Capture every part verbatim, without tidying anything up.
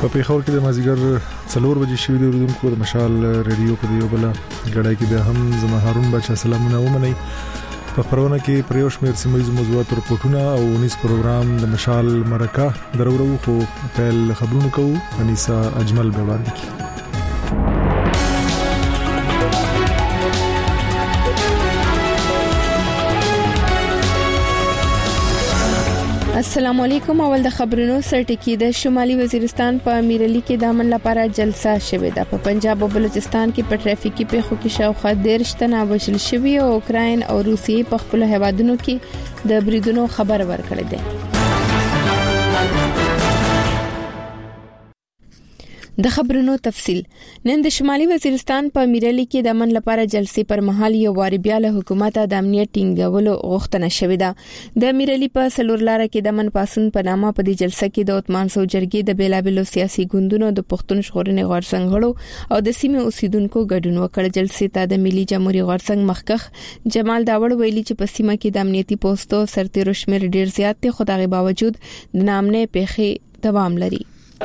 په پیښور کې د مازیګر څلور بجې شوې د اوریدونکو د مشال ریډیو په دیو بل غړای کې به هم زما هارون بچا سلامونه ومني. په خبرونه کې پریوش مې سیمایي موضوعات رپورټونه او نس پروګرام د مشال مرکه درورو خو په خبرونو کوو. انیسا اجمل به وړاندې کی. السلام علیکم. اول د خبرونو سرټکی د شمالي وزیرستان په امیرعلی کې د امن لپاره جلسه شوې ده. په پنجاب او بلوچستان کې په ټریفیکي پیښو کې شاوخوا دیرش تنه وژل شوي او اوکراین او روسیې په خپل هوادونو کې د بریدونو خبر ورکړی دی. د خبرونو تفصيل. نن د شمالي وزیرستان په امیرعلی کې د امن لپاره جلسې پر مهال یو واری بیا له حکومت د امنیت ټینګولو غوښتنه شوې ده. د امیرعلی په سلور لار کې د امن پاسون په نامه په دې جلسه کې د عثمان سو جرګې د بیلابلو سیاسي ګوندونو د پښتون ژغورنې غورځنګ غړو او د سیمې اوسیدونکو ګډون وکړ. جلسې ته د ملي جمهوریت غورځنګ مخکخ جمال داوړ ویلي چې په سیمه کې د امنیتي پوسټو سرتیرو شمیر ډیر زیات دي، خو دغه باوجود د نامنه پیښې دوام لري.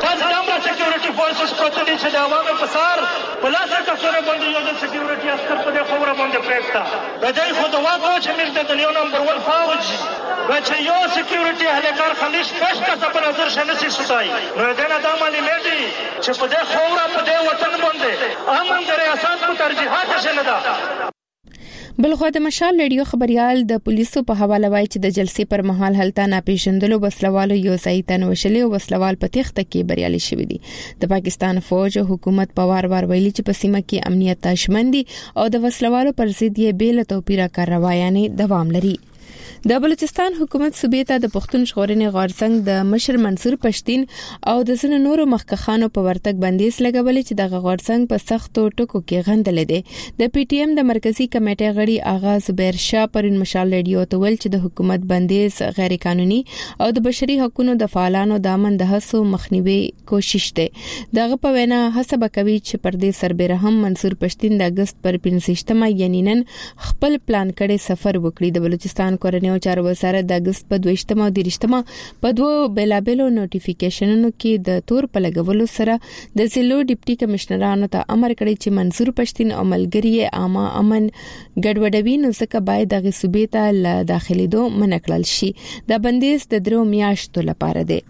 فورسز پروتلی چې د عوامو په سار په لاس کسره باندې یو د سکیورټي عسكر په دې خوره باندې پریکتا د دې خو د واکو چې موږ د دنیا نمبر ون فوج چې یو سکیورټي هلکار خلیش پښ کا په نظر شنه سي سټای نو دا نه د مالي لري چې په دې خوره په دې وطن باندې امن د ریاست په ترجیحات شنه ده. بلخو د مشال ریډیو خبريال د پولیسو په حواله وایي چې د جلسې پر مهال هلته ناپېژندلو وسلوالو یو ځای ته نوشلې او وسلوال په تخته کې بریالي شوی دي. د پاکستان فوج او حکومت په وار وار ویلي چې په سیمه کې امنیت تشمندي او د وسلوالو پر ضد یې بیل توپیره کاروایانه دوام لري. د بلوچستان حکومت صوبې ته د پښتون ژغورنې غورځنګ د مشر منصور پښتين او د ځینو نورو مخکخانو په ورتګ بندیز لګولې چې د غورځنګ په سختو ټکو کې غندل دي. د پی ټی ایم د مرکزی کمیټې غړي آغا زبیر شاه پرین مشال ریډیو ته ویل چې د حکومت بندیز غیر قانوني او د بشري حقوقو د فعالانو د امن د هڅو مخنیوي کوشش ده. دغه په وینا حساب کوي چې پر دې سربېره منصور پښتين د اگست پر پنځشتمه یعنی نن خپل پلان کړي سفر وکړي. د بلوچستان کورنۍ او چارو وزارت د اگست په دویشتمه او دریشتمه په دوه بیلابلو نوټیفیکیشنونو کې د تور په لګولو سره د ضلعو ډیپټي کمشنرانو ته امر کړی چې منصور پښتين او ملګری عامه امن ګډوډوي نو څخه باید د صوبې ته داخليدو منکړل شي. د بندیز د درو میاشتو لپاره دی.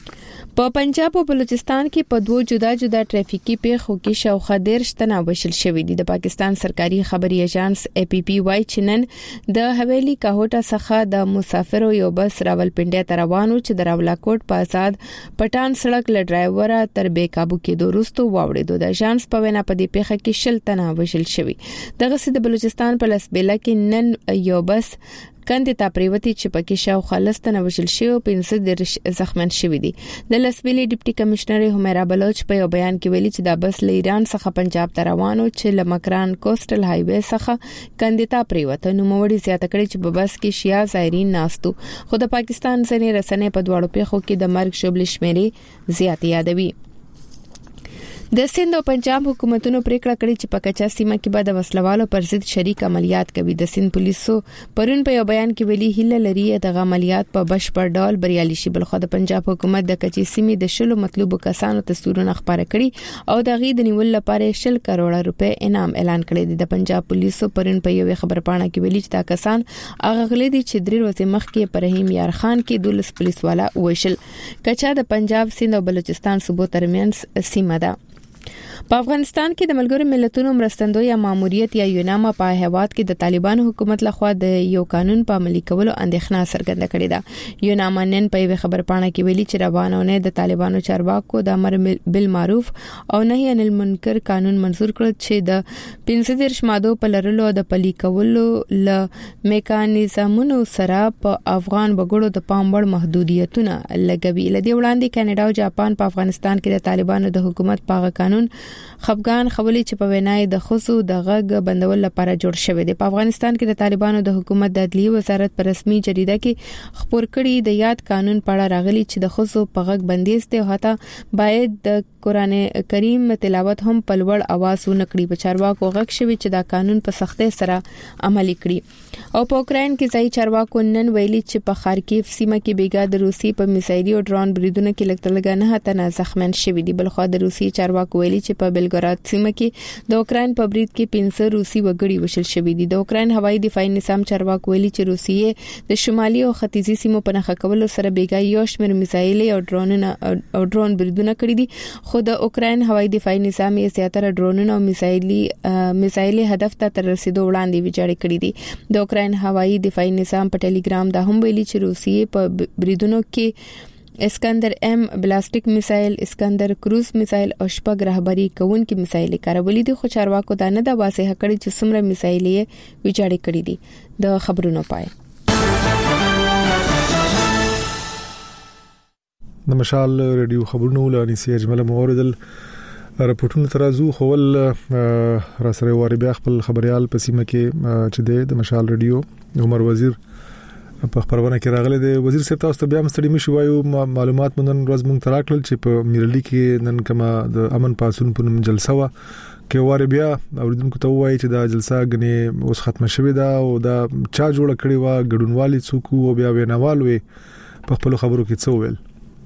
په پنجاب او بلوچستان کې په دوه جدا جدا ټریفیکي پیښو کې شاوخوا دیرش تنه وژل شوي دي. د پاکستان سرکاري خبري ایجنس ای پی پی وايي چې نن د حویلی کاهوټا څخه د مسافرو یو بس راولپنډي ته روانو چې د راولاکوټ په آزاد پټان سړک له ډرایور تر بې قابو کېدو وروسته واوړېدو. د ایجنس په وینا په دې پیښه کې شل تنه وژل شوي. دغه سي د بلوچستان په لسبیلا کې نن یو بس کندې ته پریوتی چې پکې شاوخوا لستنه وژل شوی او پنځه درش زخمن شوی دي. د لسبیلي ډیپټي کمشنر همیرا بلوچ په یو بیان کې ویلي چې د بس له ایران څخه پنجاب ته روانو چې لمکران کوسټل های وې څخه کندې ته پریوته. نو موړي زیاته کړي چې په بس کې شیا زایرین ناستو. خو د پاکستان ځینې رسنۍ په دواړو پیښو کې د مرګ شوبل شمیرې زیات یادوي. د سند او پنجاب حکومتونو پریکړه کړې چې په کچا سیمه کې به د وسلوالو پر ضد شریک عملیات کوي. د سند پولیسو پرون په یو بیان کې ویلي هله لري د عملیات په بشپړ ډول بریالي شي. بلخو د پنجاب حکومت د کچې سیمې د شلو مطلوبو کسانو تصویرونه خبره کړي او د غي د نیول لپاره شل کروڑه روپے انعام اعلان کړی دی. د پنجاب پولیسو پرون په یو خبر پاڼه کې ویلي چې دا کسان هغه غلي دي چې درې ورځې مخکې پر رحیم یار خان کې دولس پولیس والا وشل. کچا د پنجاب سند او بلوچستان صوبو ترمنځ سیمه ده. په افغانستان کې د ملګرو ملتونو مرستندوی یا ماموریت یا یوناما په هیواد کې د طالبانو حکومت لخوا د یو قانون په عملي کولو اندېښنه څرګنده کړې ده. یوناما نن په خبر پاڼه کې ویلي چې روانونه د طالبانو چارواکو د امر بالمعروف او نهي عن المنکر قانون منزور کړ چې د پنځه دیرش ماده په لرلو د پلي کولو ل میکانیزمونو سره په افغان وګړو د پام وړ محدودیتونه لګوي. لدی وړاندې کاناډا او جاپان په افغانستان کې د طالبانو د حکومت په قانون خفغان خولي چې په وینای د خصو د غږ بندول لپاره جوړ شوی دی. په افغانستان کې د طالبانو د حکومت د عدلیه وزارت په رسمي جریده کې خبر کړي د یاد قانون په اړه راغلي چې د خصو په غږ بندیز ته هتا باید د قرآن کریم تلاوت هم په لوړ اواز ونکړي. په چارواکو غږ شوی چې دا قانون په سختۍ سره عملي کړي. او په اوکرين کې ځای چارواکو نن ویلي چې په خارکیف سیمه کې بیګا د روسي په میسایلي او ډرون بریدونو کې لګتلګا نه تنه زخمن شوی دي. بلخو د روسي چارواکو ویلي چې په بلګراد سیمه کې د اوکرين په برید کې پنځه روسي وګړي وشل شوی دي. د اوکرين هوایي دفاعي نظام چارواکو ویلي چې روسیې د شمالي او ختیځي سیمو په نخښه کولو سره بیګا یو شمېر میسایلي او ډرونونه او ډرون بریدونه کړی دي. خو د اوکرين هوایي دفاعي نظام یې زیاتره ډرونونه او میسایلي میسایلي هدف ته تر رسیدو وړاندې ویجاړ کړی دي. د اوکرين هوایي دفاعي نظام په ټلګرام دا هم ویلي چې روسیې په بریدونو کې اسکندر ام بلاستیک میسایل، اسکندر کروز میسایل او شپږ رهبری کوونکي میسایل کارولې دي. خو چارواکو دا نه د واضح کړي چې څومره میسایل یې ویجاړ کړي دي. د خبرونو پای د مشال رادیو خبرونه ولانی سي اجمل موردل راپورټونه ترازو خول را سره واري بیا خپل خبريال په سیمه کې چې د مشال رادیو عمر وزیر په خبرونه کې راغله. د وزیر صاحب تاسو ته بیا مستړي مشو وایو معلومات مونږ ورځ مونږ تراکل چې په میرلی کې نن کما د امن پاسون په نوم جلسه وا کې واري بیا اوریدونکو ته وایي چې دا جلسه غني اوس ختمه شوه دا او دا چا جوړ کړی وا ګډونوالي څوک او بیا ویناوال وي په خپل خبرو کې څه ویل.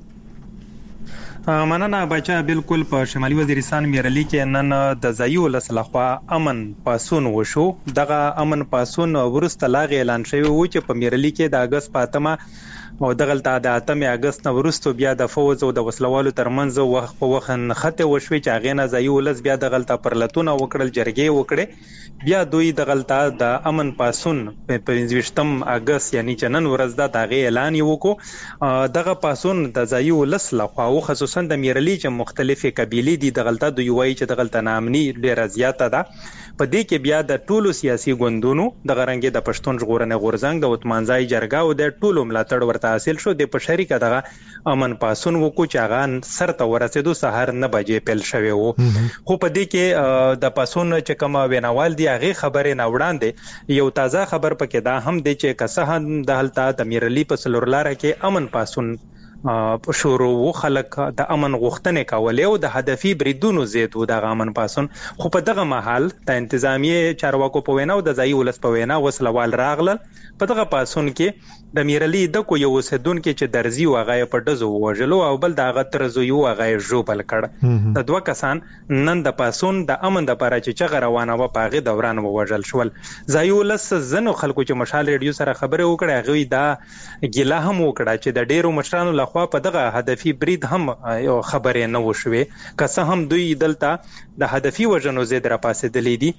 مننه بچا. بالکل په شمالي وزیرستان میرلی کې نن د ځایو لسلخوا امن پاسون وشو. دغه امن پاسون ورسته لاغ اعلان شوی و چې په میرلی کې د اگست پاتمه او دغلطه د اتم اگست نو ورستو بیا د فوز او د وسلوالو ترمنځ وخت په وخت نخته وشوي چې هغه نه ځایو لس بیا دغلطه پرلتونه وکړل جرګې وکړي. بیا دوی دغلطه د امن پاسون په پنځويشتم اگست یعنی چنن ورځ د دغه اعلان وکړو. دغه پاسون د ځایو لس لخوا او خصوصا د میرلی چې مختلفه قبيله دي دغلطه دوی وایي چې دغلطه نامني ډیره زیاته ده. په دې کې بیا د ټولو سیاسي ګوندونو د غرنګي د پښتون ژغورنې غورځنګ د وتمانځای جرګه او د ټولو ملاتړ ورته حاصل شو. د په شریکه دغه امن پاسون وکړو چې هغه سر ته ورسېدو سحر نه بجې پیل شوی وو. خو په دې کې د پاسون چې کوم ویناوال دی هغه خبره نه وړاندې یو تازه خبر پکې دا هم دی چې کسه د حالت د میرلی په سلورلاره کې امن پاسون په شروع خلک د امن غوښتنې کولې او د هدفي بریدونو زیات و د امن پاسون. خو په دغه محل د انتظامیه چارواکو په وینا او د ځای ولس په وینا وسلوال راغلل. په دغه پاسون کې د میرلی د کو یو سدون کې چې درزي واغې په دزو وژلو او بل د غترزو یو واغې جوبل کړ. د دوه کسان نن د پاسون د امن د لپاره چې چغه روانه و پاغه دوران وژل شول. ځای ولس زنو خلکو چې مشال ریډیو سره خبره وکړه غوي دا ګیله هم وکړه چې د ډیرو مشرانو خو په دغه هدفي برید هم یو خبره نه وشوي. که څه هم دوی دلته د هدفي وژنو زید را پاسېدلې دي.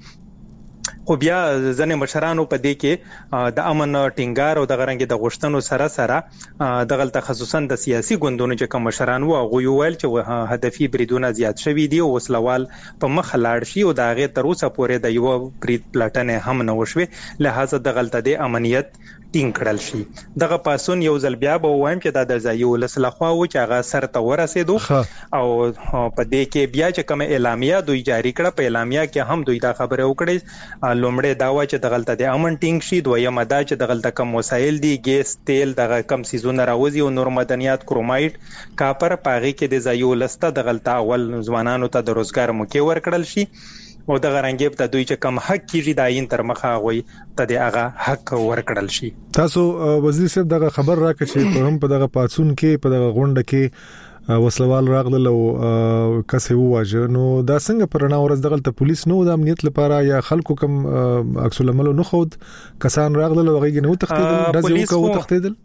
خو بیا ځنې مشرانو په دې کې د امن ټینګار او د غرنګ د غوښتنو سره سره دغلته خصوصا د سیاسي ګوندونو چې کوم مشران وو غوي ویل چې هدفي بریدونه زیات شوي دي او وسلوال په مخ لاړ شي او د هغه تر اوسه پورې د یو برید پلاټنه هم نه وشوي. لہذا دغلته د امنیت ټینګ کړل شي. دغه پاسون یو ځل بیا به وایم چې د ځایو لسلخوا و چې هغه سر ته ورسېدو او په دې کې بیا چې کوم اعلامیه دوی جاری کړه په اعلامیه کې هم دوی دا خبره وکړه لومړی دا و چې دغلته د امن ټینګ شي. دویمه دا چې دغلته کم وسایل دي ګیس تیل دغه کم سيزونه راوځي او نور مدنیات کرومایټ کاپر پاغي کې د ځایو لسته دغلته اول ځوانانو ته د روزګار موقع ورکړل شي او د غرنګيب ته دوی چې کم حق کیږي داین تر مخه غوي ته د هغه حق ورکړل شي. تاسو وزیر صاحب دغه خبر راکړي چې په هم په دغه پاتون کې په دغه غونډه کې وسلوال راغله او کسه وواجه نو دا څنګه پرنا ورځ دغه پولیس نو د امنیت لپاره یا خلکو کم عکس العمل نو خود کسان راغله وغه نو تختیدل دزو کو تختیدل.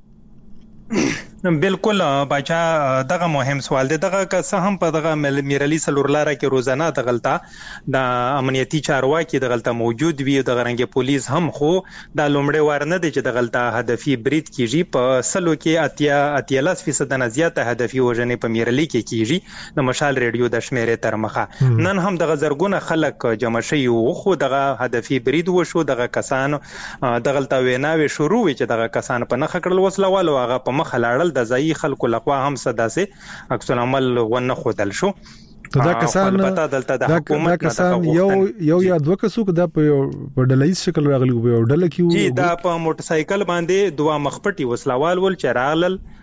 بالکل باچا دغه مهم سوال دی. دغه که هم په دغه میرلی سلورلاره کې روزانه دغلطه د امنیتي چارواکي دغلطه موجود وي د غرنګ پولیس هم خو د لومړی وار نه دی چې دغلطه هدفي برید کیږي. په سلو کې اتیا اتیالاس فیصد نه زیاته هدفي وژنې په میرلی کې کیږي د مشال ریډیو د شمیرې تر مخه. نن هم دغه زرګونه خلک جمع شوي وو خو دغه هدفي برید وشو. دغه کسان دغلطه ویناوي شروع وي چې دغه کسان په نخ کړل وسلوال او هغه په مخ لاړل د ځای خلکو لخوا هم صداسه عکس العمل ونه خودل شو. دا کسان دا کسان یو یو یا دوه کسو دا په ډلایز شکل راغلي وو ډله کې جی دا په موټر سایکل باندې دوه مخپټي وسلوال ول چرالل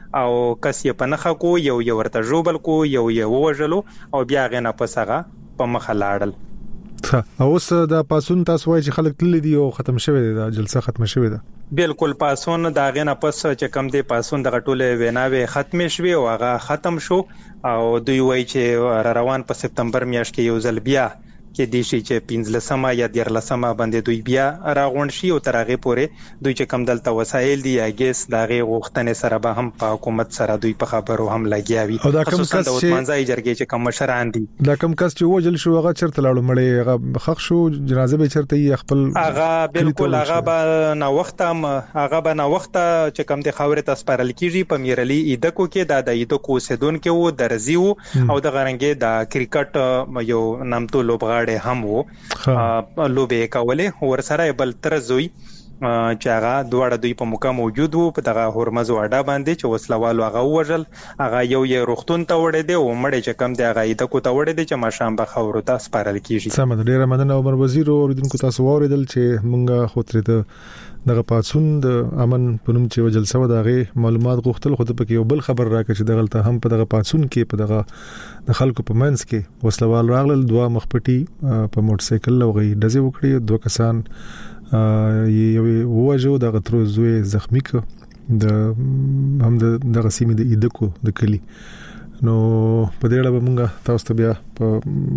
او کس یې په نخه کو یو یو ورته جوبل کو یو یو وژلو او بیا غنه پسغه په مخه لاړل. او اوس دا پاسون تاسو وایي چې خلک تللی دي او ختم شوه دي، دا جلسه ختم شوه ده؟ بالکل پاسون دا غنه پس چې کم دی پاسون د غټوله ویناوي ختم شوه او هغه ختم شو او دوی وایي چې روان په سپتمبر میاشت کې یو ځل بیا کې د شي چې پنځلسمه یا دیرلسمه باندې دوی بیا راغون شي او ترغه پورې دوی چې کم دلته وسایل دي اګیس دغه غوښتنې سره به هم په حکومت سره دوی په خبرو هم لګیاوي. او دا کوم کس چې منځای جرګې چې کوم مشران دي دا کوم کس چې وجل شو هغه چرته لاړو مړی هغه خخ شو جنازه به چرته یې خپل هغه بالکل هغه به نو وخت هغه به نو وخت چې کم د خاورې تاسپارل کیږي په میرلی ایدکو کې دا د ایدکو سدون کې وو درزیو او د غرنګې د کرکټ یو نامتو لوبغاړي هم وو لوبې کولې ور سره بل تر زوی چې هغه دواړه دوی په موقع موجود وو په دغه هرمز واډا باندې چې وسلوالو هغه وژل هغه یو یې روختون ته وړې دی او مړ چې کم دی هغه ایده کو ته وړې دی چې ماشام به خورو ته سپارل کیږي. سم ده، ډیره مننه عمر وزیر اوریدونکو تاسو اوریدل چې مونږه خطرې ته دغه پاتون د امن پنوم چې جلسه و دغه معلومات غوښتل خو ته پکې یو بل خبر راکړه چې دغه هم په دغه پاتون کې په دغه د خلکو په منځ کې وسلوال راغلل دوه مخپټي په موټر سایکل لوغي دزې وکړي دوه کسان یو وجو د غترو زوی زخمی ک د هم د دغه سیمې د ایدکو د کلی نو په دې اړه به مونږ تاسو ته بیا په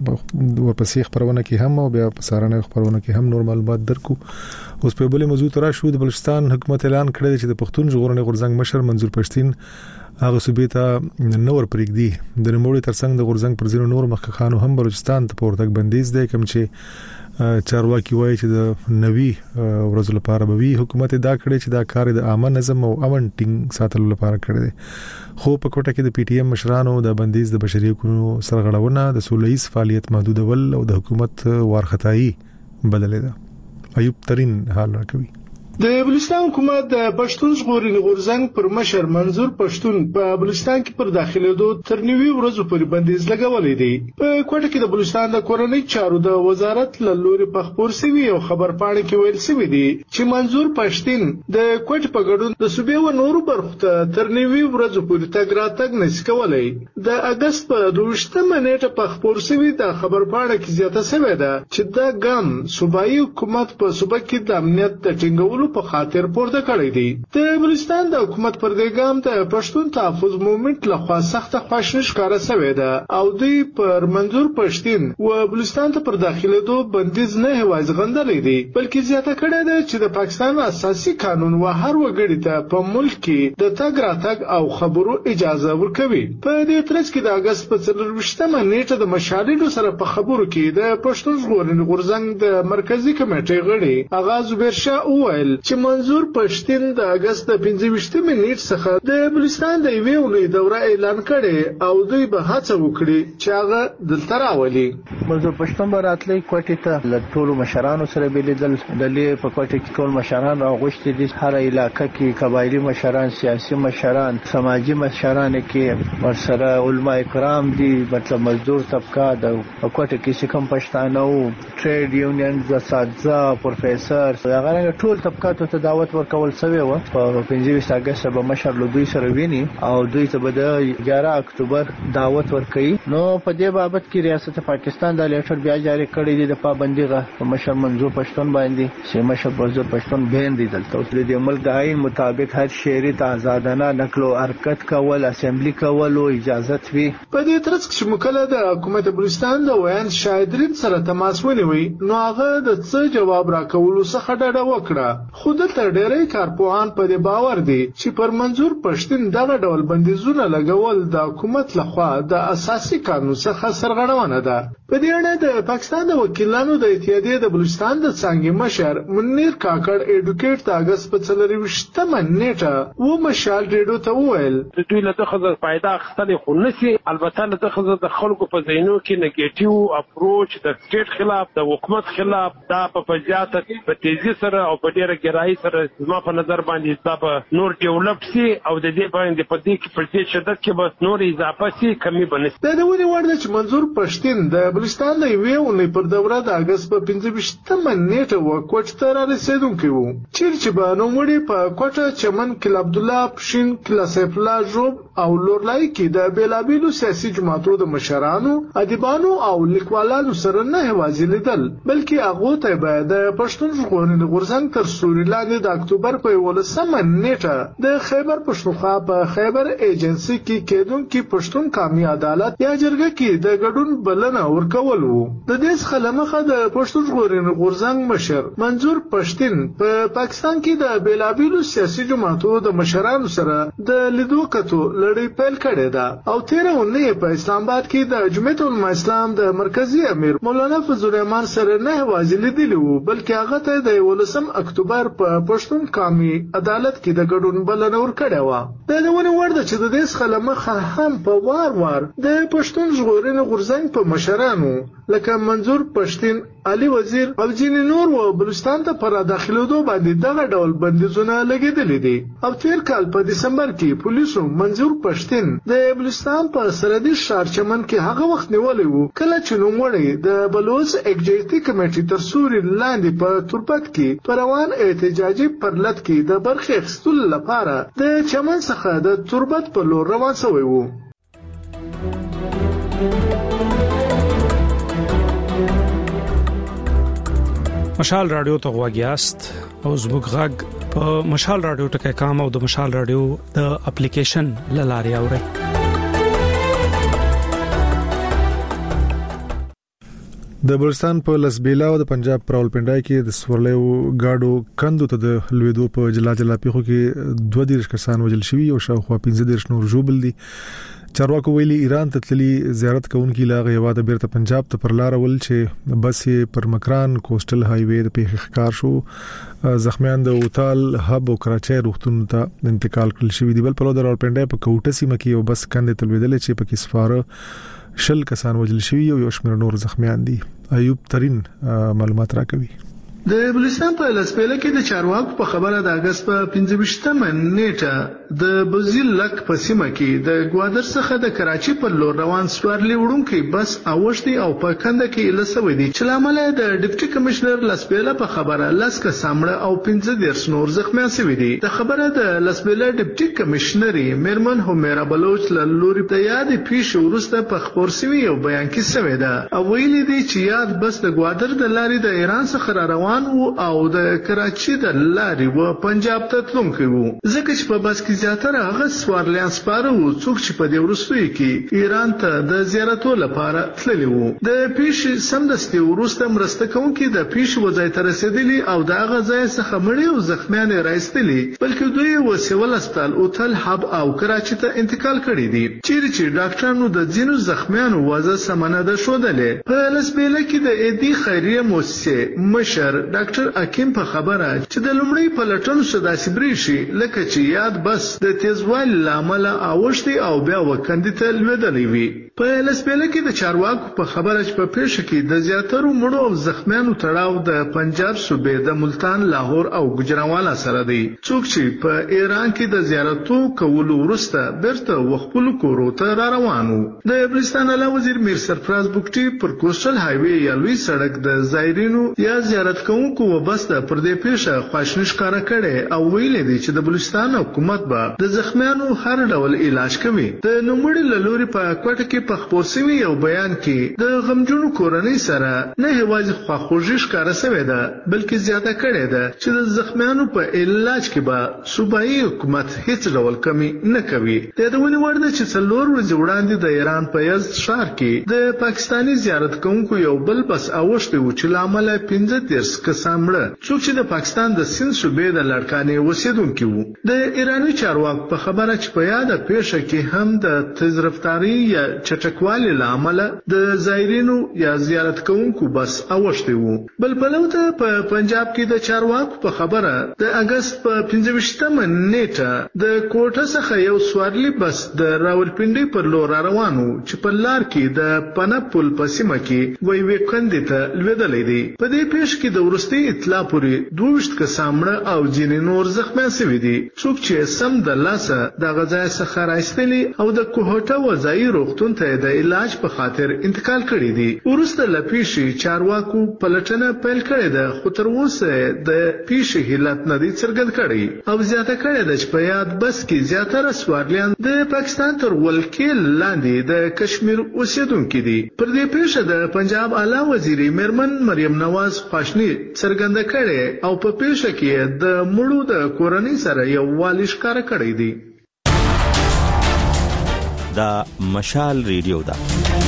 ورپسې خبرونه کې هم او بیا په سارنه خبرونه کې هم نور معلومات درکو. اوس په بل موضوع تر شو د بلوچستان حکومت اعلان کړی چې د پښتون ژغورنې غورځنګ مشر منظور پښتين هغه صوبې ته نور پرېږدي د نوموړي ترڅنګ د غورځنګ پر ځینو نور مخکخانو هم بلوچستان ته پورتګ بندیز دی کوم چې چارواکي وایي چې د نوي ورځو لپاره به وی حکومت دا کړی چې دا کار د عامه نظم او امن ټینګ ساتلو لپاره کړی دی خو په کوټه کې د پی ټی ایم مشرانو د بندیز د بشري حقوقو سرغړونه د سولهییز فعالیت محدودول او د حکومت وارختایي بدلې ده. ایوب ترين حال راکوي. د بلوچستان حکومت د پښتون ژغورنې غورځنګ پر مشر منظور پښتون په بلوچستان کې پر داخلېدو تر نیوي ورځو پورې بندیز لګولې دی. په کوټه کې د بلوچستان د کورنۍ چارو د وزارت له لوري په خبر سوي او خبر پاڼه کې ویل سوي دي چې منظور پښتون د کوټه په ګډون د صوبې و نورو برخو ته تر نیوي ورځو پورې تګ راتګ نشي کولای. د اگست په دوشتمه نیټه په خبر سوي د خبر پاڼه کې زیاته شوې ده چې دا ګام صوبایي حکومت په صوبه کې د امنیت د ټینګولو په خاطر پورته کړی دی. د بلوچستان د حکومت پر دې ګام ته پښتون تحفظ موومېنټ لخوا سخته خواشیني ښکاره شوې ده او دوی پر منظور پښتون و بلوچستان ته پر داخلېدو بندیز نه هواز غندلې دي بلکې زیاته کړې ده چې د پاکستان اساسي قانون و هر وګړي ته په ملک کې د تګ راتګ او خبرو اجازه ورکوي. په دې ترڅ کې د اگست په څلرویشتمه نیټه د مشالینو سره په خبرو کې د پښتون ژغورنې غورځنګ د مرکزی کمیټې غړي آغاز زبیرشاه وویل چې منظور پښتون د اگست د پنځه ویشتمې نیټ څخه د بلوچستان د یوې اونۍ دوره اعلان کړي او دوی به هڅه وکړي چې هغه دلته راولي. منظور پښتون به راتلی کوټې ته له ټولو مشرانو سره بلیدل دلې په کوټې کې ټول مشران راغوښتي دي هر علاقه کې قبایلي مشران سیاسي مشران سماجي مشران کې ورسره علما کرام دي مطلب مزدور طبقه د کوټې کې کوم پښتانه او ټریډ یونین د ساتزا پروفیسور هغه ټول طبقاتو ته دعوت ورکول شوی و. په پنځه ویشت اگست به مشر له دوی سره ویني او دوی ته به د اګیاره اکتوبر دعوت ورکړي. نو په دې بابت کې ریاست پاکستان د لیټر بیا جاری کړی دی د پابندي غا په مشر منظور پښتون باندې چې مشر منظور پښتون باندې دلته اوس د ملک د آئین مطابق هر شهري ته آزادانه نقل او حرکت کول اسمبلی کول او اجازه وي. په دې ترڅ کې مکله د حکومت بلوچستان د ویان شاهدرین سره تماس ونیوي نو هغه د څه جواب راکولو څخه ډډه وکړه. خو د تر ډیرې کارپوهان په دې باور دي چې پر منظور پښتون دغه ډول بندیزونه لګول د حکومت لخوا د اساسي قانون څخه سرغړونه ده. په دې اړه د پاکستان د وکیلانو د اتحادیې د بلوچستان د څنګه مشر منیر کاکړ اډوکیټ د اگست په څلرویشتمه نیټه و مشال ډیډو ته وویل دوی له دغه فائدہ اخیستل خو نشي البته له دغه د خلکو په ذهنو کې نیگیټیو اپروچ د سټیټ خلاف د حکومت خلاف دا په فجعت په تیزی سره او په ډیره ګرایي سره زما په نظر باندې دا به نور ډیولپ شي او د دې باندې په دې کې په دې شدت کې به نور اضافه شي کمی به نه شي. د ونې وړ ده چې منظور پښتين د بلوچستان د یوې اونۍ پر دوره د اګست په پنځه ویشتمه نیټه وکوټ ته را رسېدونکی وو چیرې چې به نوموړي په کوټه چمن کلا عبدالله پښین کلا سیف الله ژوب او لورلای کې د بیلابیلو سیاسي جماعتونو د مشرانو ادیبانو او لیکوالانو سره نه یوازې لیدل بلکې هغه ته به د پښتون ژغورنې غورځنګ تر سوري لاندې د اکتوبر په یولسمه نیټه د خیبر پښتونخوا په خیبر ایجنسی کې کېدونکي پښتون قومي عدالت یا جرګه کې د ګډون بلنه ورکول وو. د دې څخه لمخه د پښتون ژغورنې غورځنګ مشر منظور پښتين په پاکستان کې د بیلابیلو سیاسي جماعتونو د مشرانو سره د لیدو کتو لړۍ پیل کړې ده او تیره اونۍ په اسلام آباد کې د جمعیت العلماء اسلام د مرکزی امیر مولانا فضل الرحمن سره نه یوازې لیدلی وو بلکې هغه ته د یولسم اکتوبر په پښتون قومي عدالت کې د ګډون بلنه ورکړې وه. د دې وړ ده چې د دې څخه لمخه هم په وار وار د پښتون ژغورنې غورځنګ په مشرانو لکه منظور پښتين علي وزیر او ځینې نور و بلوچستان ته پر داخلېدو باندې دغه ډول بندیزونه لګېدلي دي او تیر کال په دسمبر کې پولیسو منظور پښتين د بلوچستان په سرحدي ښار چمن کې هغه وخت نیولی وو کله چې نوموړی د بلوچ ایگزیکټیو کمیټې تر سوري لاندې په تربت کې په روان احتجاجي پرلط کې د برخې اخیستلو لپاره د چمن څخه د تربت په لور روان شوی وو. مشال رادیو ته غواګیاست او زموږ غږ په مشال رادیو ټکي کام او د مشال رادیو د اپلیکیشن لاري اوري. د بلوچستان په لسبیلا او د پنجاب په راولپنډای کې د سورلیو گاډو کندو ته د لویدو په جلا جلا پیښو کې دوه دیرش کسان وژل شوي او شاوخوا پنځه دیرش نور ژوبل دي. چارواکو ویلي ایران ته تللي زیارت کوونکي لاغه هواده بیرته پنجاب ته پر لار ول چې بس پر مکران کوسټل های وې د پیښ ښکار شو زخمیان د اوتال هب او کراچۍ روغتون ته انتقال کړل شوی دی. بل په لور راولپنډای په کوټه سیمه کې یو بس کندې تلویدل چې په کې سفاره شل کسان وژل شوي او یو شمېر نور زخمیان دي. ایوب ترين معلومات راکوي. د بلوچستان په لسپیله کې د چارواکو په خبره د اگست په پنځه ویشتمه نیټه د بوزیل لک په سیمه کې د ګوادر څخه د کراچۍ پر لور روان سوارلي وړونکي بس اوښتي او په کنده کې لسوي دي چې لامل د ډیپټي کمشنر لسپیله په خبره لسکه سامړه او پنځه دیرش نور زخمیان شوي دي. د خبره د لسپیله ډیپټي کمشنري میرمن همیرا بلوچ لوري ته یاد پیښ ورسته په خبر سوي او بیان کې شوی ده او ویلي دي چې یاد بس د ګوادر د لارې د ایران څخه روان او د کراچۍ د لارې و پنجاب ته تلونکي وو ځکه چې په بس کې زیاتره هغه سوارلیان سپاره وو څوک چې په دې وروستیو کې ایران ته د زیارتو لپاره تللي وو. د پیښې سمدستي وروسته مرسته کوونکي د پیښې وځای ته رسېدلي او د هغه ځای څخه مړي او زخمیان راایستلي بلکې دوی و سیول هسپتال اوتل حب او کراچۍ ته انتقال کړي دي چیرې چې ډاکټرانو د ځینو زخمیانو وضع سمنه ده ښودلې. په لسبیله کې د ایدي خیریه مؤسسې مشر ډاکټر حکیم په خبره چې د لومړی پلټنو سداسي بریشي لکه چې یاد بس د تیزوالي لامل اوښتي او بیا وکندې ته لویدلې وي. په لسبیله کې د چارواکو په خبره چې په پیښه کې د زیاترو مړو او زخمیانو تړاو د پنجاب صوبې د ملتان لاهور او ګجرانوالا سره دی څوک چې په ایران کې د زیارتو کولو وروسته بیرته وخپل کورو ته را روانو. د بلوچستان اعلی وزیر میر سرفراز بوکټي پر کوسټل های وې یا لوی سړک د زایرینو یا زیارت کوونکو وبسته پر دې پیښه خواشنی ښکارا کړي او ویلي دي چې د بلوچستان حکومت به د زخمیانو هر ډول علاج کوي. د نوموړي لوري په کوټه کې په خبر سوي یو بیان کې د غمجنو کورنۍ سره نه هیوازې خواخوږي ښکارا شوې ده بلکې زیاته کړې ده چې د زخمیانو په علاج کې به صوبایي حکومت هیڅ ډول کمی نه کوي. د دې وړاندې چې څلور ورځې وړاندې د ایران په یزد ښار کې د پاکستانی زیارت کوونکو یو بل بس اوښتي و چې لامل پنځه دیرش کسان مړه څوک چې د پاکستان د سند صوبې د لړکانې اوسیدونکي وو. د ایراني چارواکو په خبره چې په یاده پیښه کې هم د تیز رفتاري یا چټکوالي لامل د زایرینو یا زیارت کوونکو بس اوښتي وو. بل پلو ته په پنجاب کې د چارواکو په خبره د اگست په پنځه ویشتمه نیټه د کوټه څخه یو سوارلي بس د راولپنډي پر لور روانو چې په لار کې د پنپل په سیمه کې وی وکندې ته لویدلې دي. په دې پیښ کې د ورستي اطلاع پورې دوه ویشت کسامړه او ځینې نور زخمیان شوي دي. څوک چې سم د لاسه د غځای څخه راایستلي او د کوهټه وځایي روغتون ته د علاج په خاطر انتقال کړي دي. ورسته له پیښې چارواکو پلټنه پیل کړې ده، خو تر اوسه د پیښې علت نه دی څرګند کړی او زیاته کړې ده چې په یاد بس کې زیاتره سواریان د پاکستان تر ولکې لاندې د کشمیر اوسیدونکي دي. پر دې پیښه د پنجاب اعلی وزیر میرمن مریم نواز خواشنی څرګنده کړې او په پیښه کې د مړو د کورنۍ سره یو والی ښکاره کړی دی. دا مشال ریډیو ده.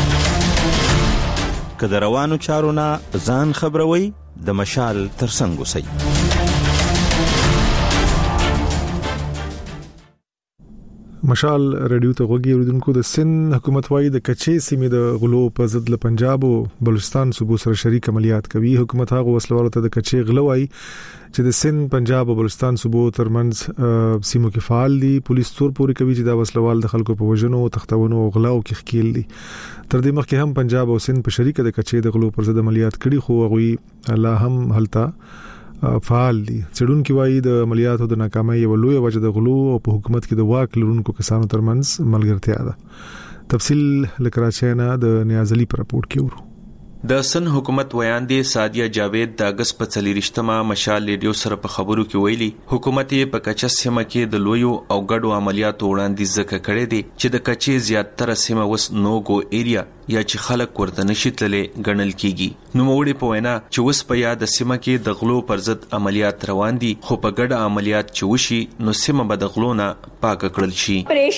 که د روانو چارو نه ځان خبروي د مشال ترڅنګ اوسئ. مشال رادیو ته غوږی اوریدونکو، د سند حکومت وايي د کچې سیمې د غلو په ضد له پنجاب او بلوچستان صوبو سره شریک عملیات کوي. حکومت هغه وسلوالو ته د کچې غلو وايي چې د سند، پنجاب او بلوچستان صوبو ترمنځ سیمو کې فعال دي. پولیس تور پوري کوي چې دا وسلوال د خلکو په وژنو، تختونو او غلاو کې ښکیل دي. تر دې مخکې هم پنجاب او سند په شریک د کچې د غلو پر ضد عملیات کړي، خو هغه لا هم هلته فعال دي. څېړونکي وایي د عملیاتو د ناکامۍ یوه لویه وجه د غلو او په حکومت کې د واک لرونکو کسانو ترمنځ ملګرتیا ده. تفصیل له کراچۍ نه د نیاز علي په راپورټ کې ورو. د سن حکومت ویاندې سادیه جاوید د اگست په څلېرویشتمه مشال ریډیو سره په خبرو کې ویلي حکومت یې په کچه سیمه کې د لویو او ګډو عملیاتو وړاندیز ځکه کړی دی چې د کچې زیاتره سیمه وس نوګو ایریا یا چې خلک ورته نشي تللی ګڼل کیږي. نوموړي په وینا چې اوس په یاد سیمه کې د غلو پر ضد عملیات روان دي، خو په ګډه عملیات چې وشي نو سیمه به د غلو نه پاک کړل شي.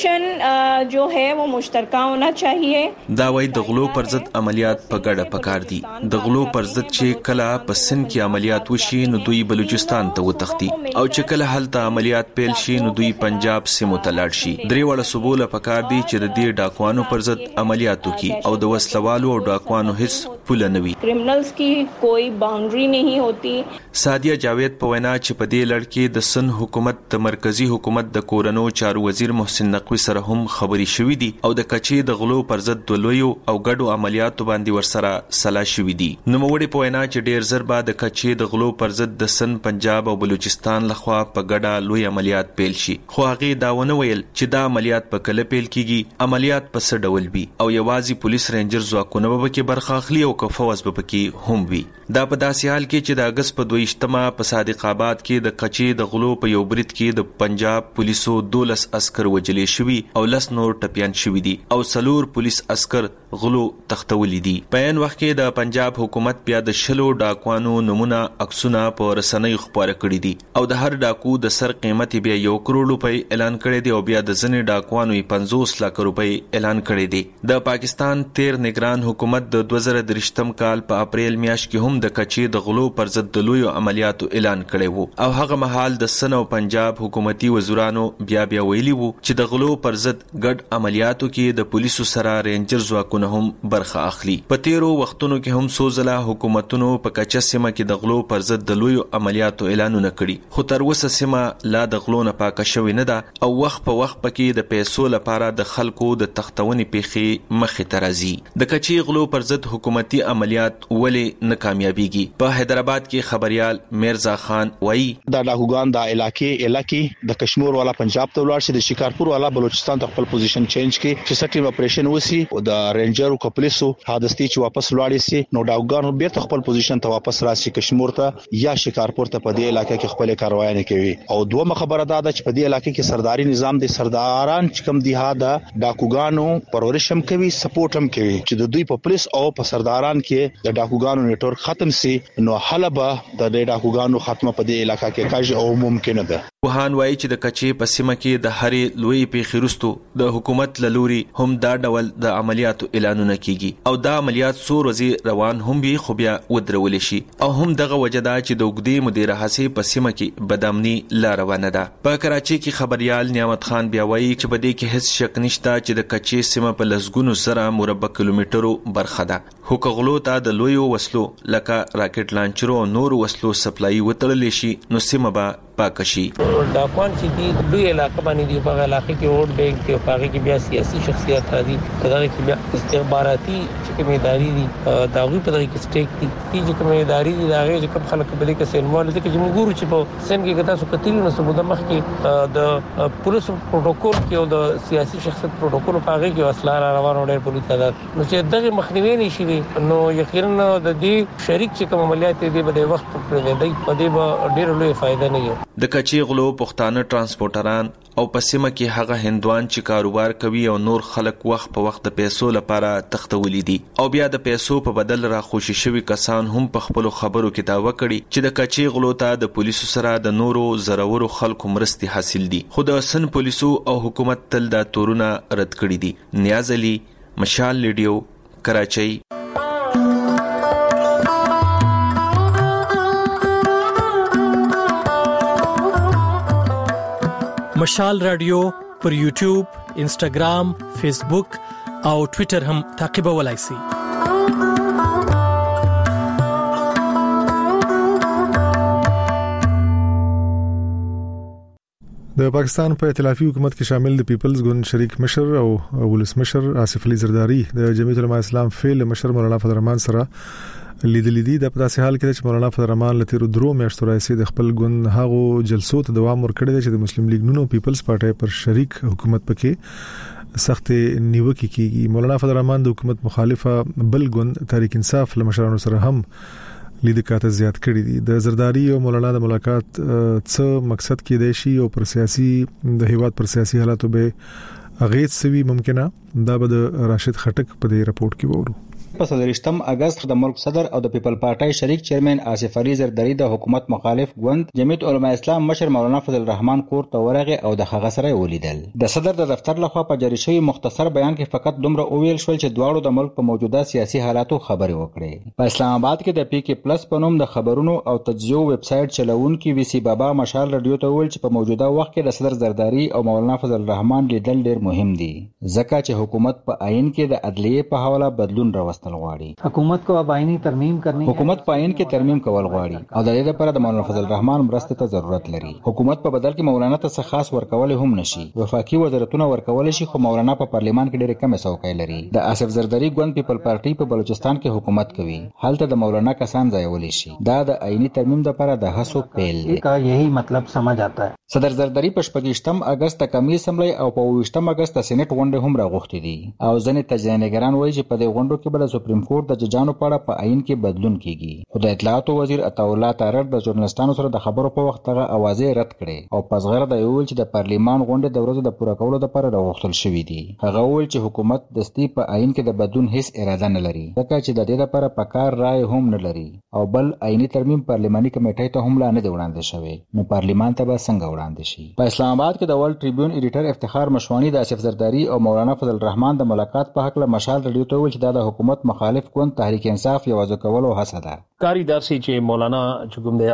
آپریشن جو ہے وہ مشترکہ ہونا چاہیے. دا وایي د غلو پر ضد عملیات په ګډه پکار دي. د غلو پر ضد چې کله په سند کې عملیات وشي نو دوی بلوچستان ته وتښتي، او چې کله هلته عملیات پیل شي نو دوی پنجاب سیمو ته لاړ شي. درې واړه صوبو له پکار دي چې د دې ډاکوانو پر ضد عملیات وکړي او د وسلوالو او ډاکوانو هیڅ پوله نه وي. کرمنلز کی کوئی باونډري نه ہوتی. سادیه جاوید په وینا چې په دې لړ کې د سند حکومت د مرکزی حکومت د کورونو چارو وزیر محسن نقوی سره هم خبري شوې دي او د کچې د غلو پر ضد د لویو او ګډو عملیاتو باندې ورسره سلا شوې دي. نوموړي په وینا چې ډیر زر به د کچې د غلو پر ضد د سند، پنجاب او بلوچستان لخوا په ګډه لوی عملیات پیل شي، خو هغه دا ونه ویل چې دا عملیات په کله پیل کیږي، عملیات په څه ډول وي او یوازې پولیس رینجر ځواکونه به کې برخه اخلي او که فوج به پکې هم وي. دا په داسې حال کې چې د اگست په دوه ویشتمه په صادق آباد کې د کچې د غلو په یو برید کې د پنجاب پولیسو دولس عسكر وجلې شوي او لس نور ټپيان شوي دي او څلور پولیس عسكر غلو تختولي دي. په ان وخت کې د پنجاب حکومت بیا د شلو ډاکوانو نمونه عکسونه په رسنۍ خبره کړې دي او د هر ډاکو د سر قیمت بیا یو کروڑ روپۍ اعلان کړی دی او بیا د ځنې ډاکوانو پنځوس لک روپۍ اعلان کړی دی. د پاکستان تیر نگران حکومت د دوه زره درشتم کال په اپریل میاشت کې هم د کچې د غلو پر ضد د لویو عملیاتو اعلان کړی وو او هغه مهال د سن او پنجاب حکومتي وزرانو بیا بیا ویلي وو چې د غلو پر ضد ګډ عملیاتو کې د پولیسو سره رینجر ځواکونه هم برخه اخلي. په تیرو وختونو کې هم سوزله حکومتونو په کچه سیمه کې د غلو پر ضد د لویو عملیاتو اعلانونه کړي، خو تر اوسه سیمه لا د غلو نه پاکه شوې نه ده او وخت په وخت پکې د پیسو لپاره د خلکو د تختونې پیښې مخې ته راځي. د کچې غلو پر ضد حکومتي عملیات ولې نه کامیابیږي؟ په حیدرآباد کې خبريال میرزا خان وایي دا لاهوګان د علاقې علاقې د کشمیر والا پنجاب ته ولاړ شي، د شکارپور والا بلوچستان ته خپل پوزیشن چینج کړي چې سټیم اپریشن وسی او د رینجر او پولیسو حادثتي چې واپس ولاړ شي نو لاهوګان بیرته خپل پوزیشن ته واپس راشي کشمیر ته یا شکارپور ته په دې علاقې کې خپل کاروایي نه کوي. او دوه خبره دا ده چې په دې علاقې کې سرداري نظام دي، سرداران چې کوم دي ها د ډاکوګانو پرورش هم کوي، سپورټ هم کوي چې د دوی په پولیس او په سرداران کې د ډاکوګانو نیټورک ختم ختم سي نو حلبه د ډاکوګانو خاتمه په دې علاقې کې کاج او ممکن ده. وهان وایي چې د کچې په سیمه کې د هرې لوی پیښې د حکومت لوري هم دا ډول د عملیاتو اعلانونه کیږي او دا عملیات څو ورځې روان هم وي خو بیا ودرول شي او هم دغه وجدا چې د وګړي مدیر حسي په سیمه کې بدامني لا روانه ده. په کراچي کې خبريال نعمت خان بیا وایي چې په دې کې هیڅ شک نشته چې د کچې سیمه په لسګونو سره مربع کیلومترو برخه ده. حقوقلو ته د لویو وسلو لکه راکټ لانچرو او نور وسلو سپلای وتړل شي نو سیمه به پاکشي. ډاکوان چې دی لوی علاقه باندې دی په علاقې کې ووټ بینک کې پاګه کې بیا سیاسي شخصیت راځي دغه کې بیا استخباراتي چې کومېداري دي داغوی په دغه کې سټیک دي چې کومېداري دي داغه چې کوم خلک په دې کې سینوال دي چې موږ ګورو چې په سن کې کدا سو کتلی نو سبوده مخ کې د پولیس پروتوکول کې او د سیاسي شخصیت پروتوکول پاګه کې وسلار روان وړي پولیس تعداد نو چې دغه مخنیوي نشي نو یقینا د دې شریک چې کوم عملیات دي په وخت پر دی په دې به ډېر لوی فائدہ نه وي. د کچې غلو پښتانه ترانسپورټران او پسیمه کې هغه هندوان چې کاروبار کوي او نور خلک وخت په وخت د پیسو لپاره تختولې دي او بیا د پیسو په بدل را خوشي شوی کسان هم په خپل خبرو کې دا وکړي چې د کچې غلو ته د پولیسو سره د نورو زرورو خلکو مرستي حاصل دي خو د سن پولیسو او حکومت تل دا تورونه رد کړی دي. نیاز علي، مشال ریډیو، کراچۍ. مشال رادیو پر یوټیوب، انسټاګرام، فیسبوک او ټوئیټر هم تعقیبولای شئ. د پاکستان په ائتلافي حکومت کې شامل د پیپلز ګوند شریک مشر او ولس مشر آصف علي زرداری د جمعیت العلماء اسلام فعال مشر مولانا فضل الرحمن سره لیدل دي د پداسې حال کې چې مولانا فضل الرحمن لته درو میاشتو راځي د خپل ګوند هغه جلسو ته دوام ورکړي چې د مسلم لیگ نونو پیپلز پارټي پر شریک حکومت پکې سخت نیوکه کیږي. مولانا فضل الرحمن د حکومت مخالفه بل ګوند تحریک انصاف لمشرانو سره هم لیدکاته زیات کړي دي. د زرداری او مولانا د ملاقات څه مقصد کې دی شي او پر سیاسي د هیواد پر سیاسي حالاتو به اغیز سوي ممکنه دا به د راشد خټک په دې رپورت کې وورو. په څلورشتم اگست د ملک صدر او د پیپل پارټي شریک چیرمن آصف علي زرداری د حکومت مخالف ګوند جمعیت العلماء اسلام مشر مولانا فضل الرحمن کور ته ورغه او د هغه سره ولیدل. د صدر د دفتر لخوا په جاری شوی مختصر بیان کې فقط دومره اوویل شول چې دواړو د ملک په موجوده سیاسي حالاتو خبرې وکړي. په اسلام آباد کې د پی کې پلس په نوم د خبرونو او تجزیو ویب سټ چلوونکي وی سی بابا مشال رادیو ته ویل چې په موجوده وخت کې د صدر زرداری او مولانا فضل الرحمن لیدل ډیر مهم دي ځکه چې حکومت په آئین کې د عدلیه په حواله بدلون راوستل غواړي. حکومت کو اب آئینی ترمیم کرنی حکومت په آئین کې ترمیم کول غواړي او د دې لپاره د مولانا فضل الرحمن مرسته ته ضرورت لري. حکومت په بدل کې مولانا ته څه خاص ورکول هم نشي. وفاقي وزارتونه ورکول شي خو مولانا په پارلیمان کې ډېر کم څوکۍ لري. د آصف زرداری ګوند پیپل پارټي په بلوچستان کې حکومت کوي. هلته د مولانا کسان ځایول شي. دا د آئینی ترمیم لپاره د هڅو پیل دی. کا یہی مطلب سمجھ آتا ہے. صدر زرداری په شپږشتم اگست د قومي اسمبلی او په اوویشتم اگست د سېنات غونډه هم راغوښتي دي او ځنې تجزیه‌نګران وایي چې په دې غونډو کې بل سپریم کورټ د ججانو په اړه په آئین کې بدلون کیږي. خو د اطلاعاتو وزیر عطاالله تارړ د ژورنالستانو سره د خبرو په وخت هغه اوازې رد کړې او په صغره د ویل چې د پارلیمان غونډه د ورځې د پوره کولو لپاره راغوښتل شوې دي. هغه ویل چې حکومت د ستی په آئین کې د بدلون هیڅ اراده نه لري ځکه چې د دې لپاره پکار رائے هم نه لري او بل آئینی ترمیم پارلیماني کمیټې ته هم لا نه دی وړاندې شوی نو پارلیمان ته به څنګه وړاندې شي. په اسلام آباد کې د ورلد ټریبیون ایډیټر افتخار مشوانی د آصف زرداری او مولانا فضل الرحمن د ملاقات په حق له مشال رادیو ته ویل چې دا د حکومت مخالف ګوند تحریک انصاف یوازې کولو هڅه ده. کاری داسې چې مولانا چې کوم دی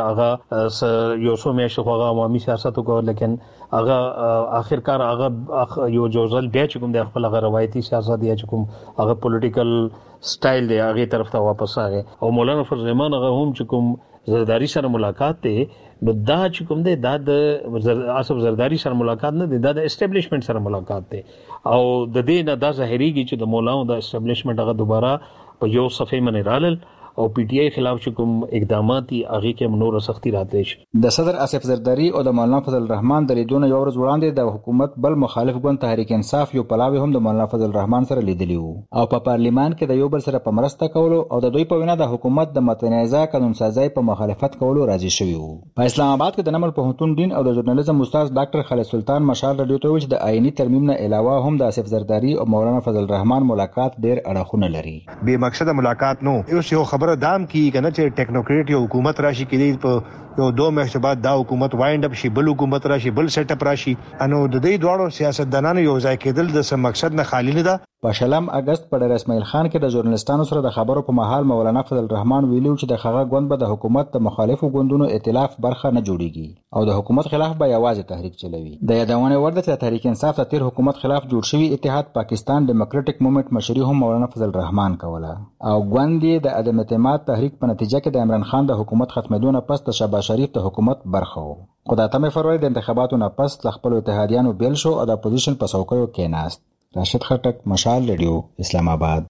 هغه یو څو میاشتې خو هغه عوامي سیاست وکړ لیکن هغه اخرکار هغه یو جوړل بیا چې کوم دی خپل هغه روایتي سیاست دی چې کوم هغه پولیټیکل سټایل دی هغه طرف ته واپس راغی او مولانا فضل الرحمن هغه هم چې کوم زرداری سره ملاقات ته نو دا چې کوم دی دا د آصف زرداری سره ملاقات نه دی دا د اسټابلیشمنت سره ملاقات دی او د دې نه دا ظاهريږي چې د مولانا د اسټابلیشمنت هغه دوباره په یو صفحه باندې رالل او پی ټی آی خلاف چې کوم اقدامات دي هغه کې منور سختی راتلی شي. د صدر آصف زرداری او د مولانا فضل الرحمن د لیدونه یو ورځ وړاندې د حکومت بل مخالف ګوند تحریک انصاف یو پلاوی هم د مولانا فضل الرحمن سره لیدلی وو او په پارلیمان کې د یو بل سره په مرسته کولو او د دوی په وینا د حکومت د متنازع قانون سازي په مخالفت کولو راضي شوی وو. په اسلام آباد کې د نمل پوهنتون دین او د ژورنالیزم استاد ډاکټر خالد سلطان مشال رادیو ته ویل چې د آئینی ترمیم نه علاوه هم د آصف زرداری او مولانا فضل الرحمن ملاقات ډیر اړخونه لري. به مقصد ملاقات نو یو څه خبره دام کی کنه چې ټیکنوکریټ یو حکومت راشي کې په یو دوه میاشتې بعد دا حکومت وایند اپ شي بل حکومت راشي بل سیټ اپ راشي انو د دې دواړو سیاستدانانو یو ځای کېدل د سم مقصد نه خالی نه ده. په شلم اگست په ډېر اسماعیل خان کې د ژورنالستانو سره د خبرو په مهال مولانا فضل الرحمن ویلو چې د هغه ګوند به د حکومت د مخالفو ګوندونو ائتلاف برخه نه جوړیږي او د حکومت خلاف به یوازې تحریک چلوي. د یادونه ورده چې تحریک انصاف د تیر حکومت خلاف جوړ شوی اتحاد پاکستان ډیموکراټک موومېنټ مشري هم مولانا فضل الرحمن کوله او ګوند د عدم اعتماد تحریک په نتیجه کې د عمران خان د حکومت ختمېدو نه پس د شهباز شریف د حکومت برخه و. خو د اتمې فروری د انتخاباتو نه پس د خپل اتحادیانو بیل شو او د اپوزیشن په څوکیو کېناست. راشد خټک، مشال ریډیو، اسلام آباد.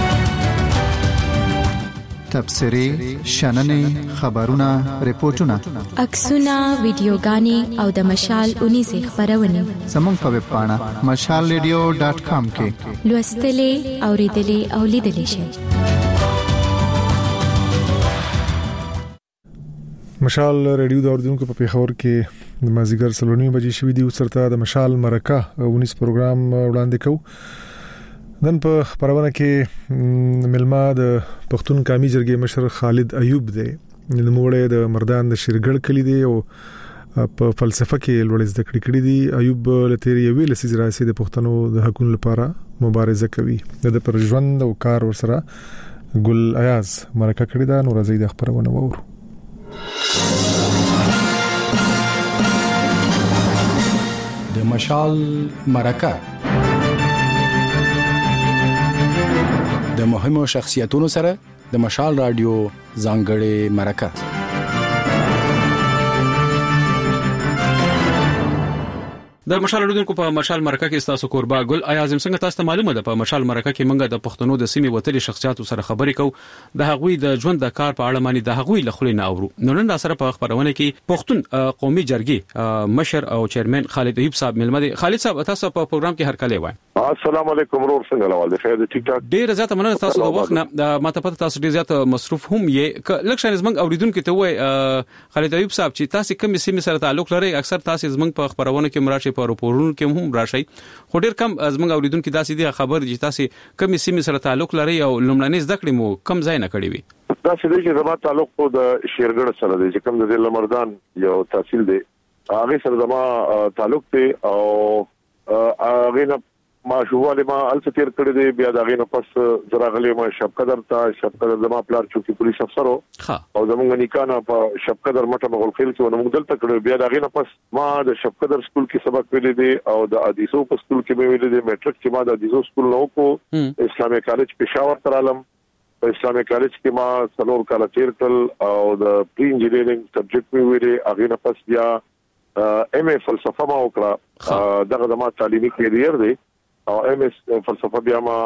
تبصرې، شننې، خبرونه، ریپورتونه، عکسونه، ویډیوګانې او د مشال اونیزه خبرونه زموږ په ویب پاڼه مشال ریډیو ډاټ کام کې لوستلې، اوریدلې او لیدلې شئ. مشال ریډیو د اوردونکو په پیښور کې د مازیګر سلونی بجې شوې دی او سرته د مشال مرکه اونیس پروګرام وړاندې کو. نن په خبرونه کې ملما د پښتون قومي جرګې مشر خالد ایوب دی د موړې د مردان د شیرګړ کلی دی او په فلسفه کې لوړ زده کړې کړې دي. ایوب لتیری ویل چې راسي د پښتنو د حقوقو لپاره مبارزه کوي. د پر ژوند او کار ورسره ګل ایاز مرکه کړې ده. نور زید خبرونه وورو. د مشال مرکه د مهمو شخصیتونو سره د مشال رادیو ځانګړې مرکه. د مشال رادیو په مشال مرکه کې تاسو قربا ګل ایازم څنګه تاسو ته معلومه ده په مشال مرکه کې منګه د پښتنو د سیمې وتلي شخصیتو سره خبرې کوو د هغوی د ژوند د کار په اړه مانی د هغوی له خلینو اورو. نن دا سره په خبرونه کې پښتون قومي جرګې مشر او چیرمن خالد ایوب صاحب ملمه. خالد صاحب تاسو په پروګرام کې هر کله وای. السلام علیکم ورور څنګه لوال دی خیر ټیک ټاک. ډیر زیات مننه تاسو د وخت نه ماته پته تاسو ډیر زیات مصروف هم یې لکه زمنګ اوریدونکو ته وای خالد ایوب صاحب چې تاسو کوم سیمه سره تعلق لرئ اکثر تاسو زمنګ په خبرونه کې مراشي په راپورونو کې هم راشي خو ډیر کم زمنګ اوریدونکو داسې دی خبر چې تاسو کوم سیمه سره تعلق لرئ او لومړنۍ زده کړې مو کم ځای نه کړی وي. دا چې د زما تعلق په د شیرګړ سره دی چې کوم د لمردان یو تحصیل دی هغه سره زما تعلق دی او هغه نه ما شواله ما الفتیر کړی دی بیا دا غینه پس زراغلی ما شپقدر ته شپقدر زما پلار چوکي پولیس افسر او زمونږ نکانه په شپقدر مټه مغول خیل کې ونمږ دلته کړو بیا دا غینه پس ما د شپقدر سکول کې سبق ویلې دي او د ادیسو په سکول کې مې ویلې دي میټرک کې ما د ادیسو سکول نو کو اسلامي کالج پېښور تر عالم په اسلامي کالج کې ما څلور کال تیر کړل او د پری انجینرینګ سبجیکټ مې ویلې هغه نه پس بیا ایم ای فلسفه ما وکړه دغه د ما تعلیمي کیریر دی او ایم ایس فلسفه بیا ما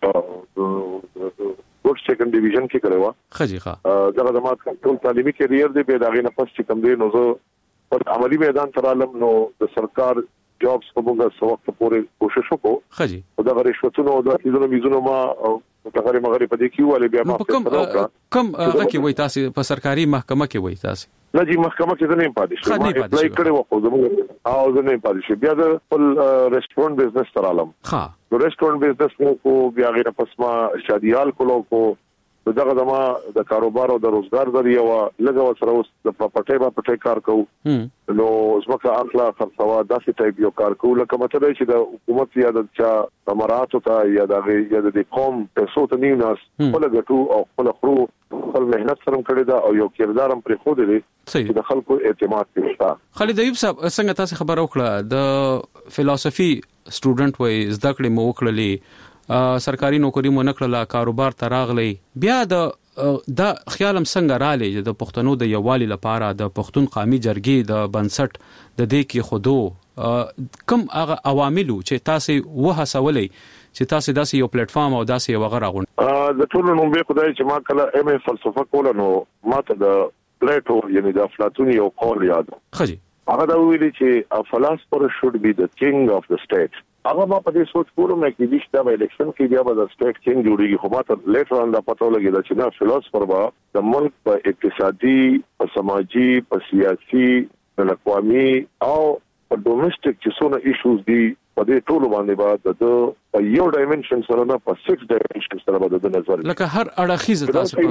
ورک سیکنډ ډیویژن کې کړو. خجی ښه دا د ما ټول تعلیمي کیریر دی به دا غینه پس چې کوم دی نو زه په عملی میدان تر عالم نو د سرکار جابس په موږ سو وخت پورې کوشش وکړو. خجی او دا رشوتونو او د ایزونو میزونو ما تغری مغری په دې کې ولې بیا ما کوم کوم هغه کې وای تاسو په سرکاري محکمه کې وای تاسو نه جی محکمه کې نه پاتې شو ما اپلای کړو خو زموږ او زه نه پاتې شو بیا د خپل ریسټورانټ بزنس تر عالم ها نو ریسټورانټ بزنس کو بیا غیر پس ما شادیال کولو کو دغه دما د کاروبار او د روزګار ذریعہ وا لګو سره اوس د پراپرټي په پټي کار کوو نو زمکه اخلا خرڅوا داسې ټایپ یو کار کوو لکه مطلب چې د حکومت یا د چا امارات او یا د یا د قوم پیسو ته نیو ناس خپل غټو او خپل خرو خپل مهنت سره کړی دا او یو کردارم پر خو دی چې د خلکو اعتماد پیښتا. خالد ایوب صاحب څنګه تاسو خبر وکړه د فلسفي سټوډنټ وای زده کړې مو وکړلې سرکاري نوکری مو نکړه کاروبار تراغلی بیا د دا خیالم څنګه رالی د پښتنو د یووالي لپاره د پښتون قومي جرګې د بنسټ د دې کې خودو کم هغه عواملو چې تاسو وهڅولې چې تاسو داسې یو پلیټ فارم او داسې یو غره غون د ټولو نوم به خدای چې ما کله ایم ای فلسفه کوله نو ماته د پلیټو یعنی د افلاطون یو قول یاد خجی هغه دا ویلي چې a philosopher should be the king of the state. هغه ما په دې سوچ کوم چې د شته په الیکشن کې بیا به د سټیټ کینګ جوړیږي خو ماته لیټر ان دا پته لګیدا چې دا فلسفر به د ملک په اقتصادي په سماجی په سیاسي په قومي او په ډومېسټک چې څونه ایشوز دي په دې ټول باندې بعد د یو ډایمنشن سره نه په سکس ډایمنشن سره به د نظر لکه هر اړخیز تاسو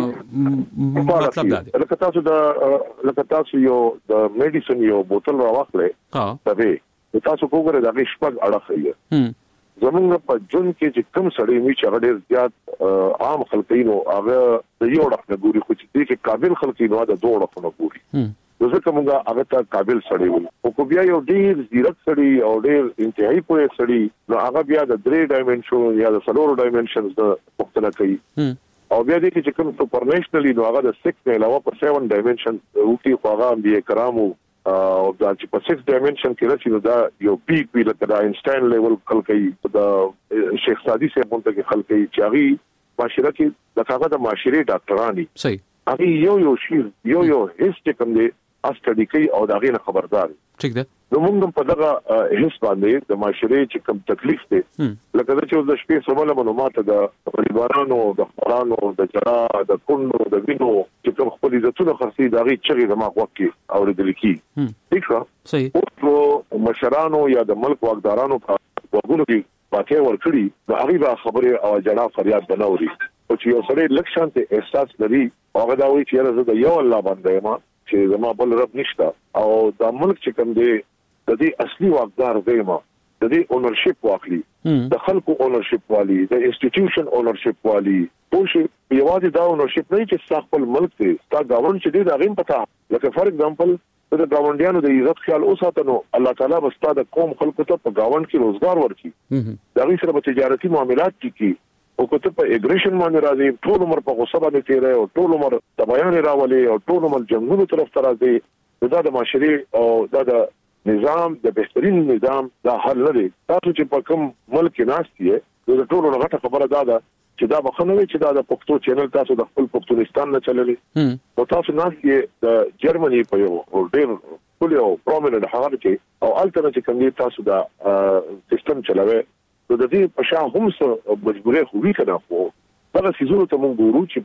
مطلب دا دی لکه تاسو د لکه تاسو یو د میډیسن یو بوتل راوخلې ها دا تاسو وګورئ دا شپږ اړخ یې زمونږ په جون کې چې کوم سړی وی چې هغه ډېر زیات عام خلکینو هغه د یو ډول نګوري خو چې دې کې قابل خلکینو دا دوه ډول نګوري ځکه موږ هغه ته قابل سړی وي او کو بیا یو ډېر زیرک سړی او ډېر انتهایی پوهه سړی نو هغه بیا د درې ډایمنشن یا د څلورو ډایمنشنز د پوښتنه کوي او بیا دې چې کوم سپرنیشنلی نو هغه د سکس نه علاوه په سیون ډایمنشن وتی خو هغه د کرامو او دا چې په سکس ډایمنشن کې راځي نو دا یو پیک وی لکه دا اینشټاین لیول خلکې د شیخ سادی سے مونږ کې خلکې چاغي معاشره کې د هغه د معاشري ډاکټرانی صحیح هغه یو یو شی یو یو هیڅ کوم دی استډی کوي او دا غینه خبردار ټیک ده نو موږ په دغه هیڅ باندې د معاشري چې کوم تکلیف دی لکه دا چې د شپې سماله معلومات د پریوارانو د خورانو د جرا د کونو د وینو چې کوم خپل عزتونه خرسي دا غي چغې د ماغ وکي او د لیکي ٹھیک ده صحیح او مشرانو یا د ملک واکدارانو په وګونو کې واقع ورکړي د هغه خبره او جنا فریاد بنوري او چې یو سره لکشان ته احساس لري هغه دا وایي چې زه د یو الله باندې ما چې زما بل رب نشته او د ملک چې کوم دی د دې اصلي واقدار دیما د دې اونرشپ واخلي د خلکو اونرشپ والی د انسټیټیوشن اونرشپ والی پوه یوازې دا اونرشپ نه چې خپل ملک دی دا گاونډ چې دی دا غیم پتا لکه فار ایگزامپل د گاونډیانو د عزت خیال اوساتنو الله تعالی بستا د قوم خلکو ته په گاونډ کې روزګار ورکړي دا غي سره په تجارتي معاملات کې او کته په اګریشن باندې راځي ټول عمر په غصه باندې تیرې او ټول عمر د بیان راولي او ټول عمر جنگونو طرف ته راځي دا د معاشري او دا د نظام د بهترین نظام دا حل لري تاسو چې په کوم ملک ناشتي د ټول غټه خبره دا ده چې دا بخنوي چې دا د پښتو چینل تاسو د خپل پښتونستان نه چللي او تاسو ناشتي د جرمني په یو ډېر ټول یو پرومیننت هغه کې او الټرنیټ کوم تاسو دا سیستم چلوي نو د دې په شان هم څه مجبورې خو وی کنه خو دا سيزونو ته مونږ ګورو چې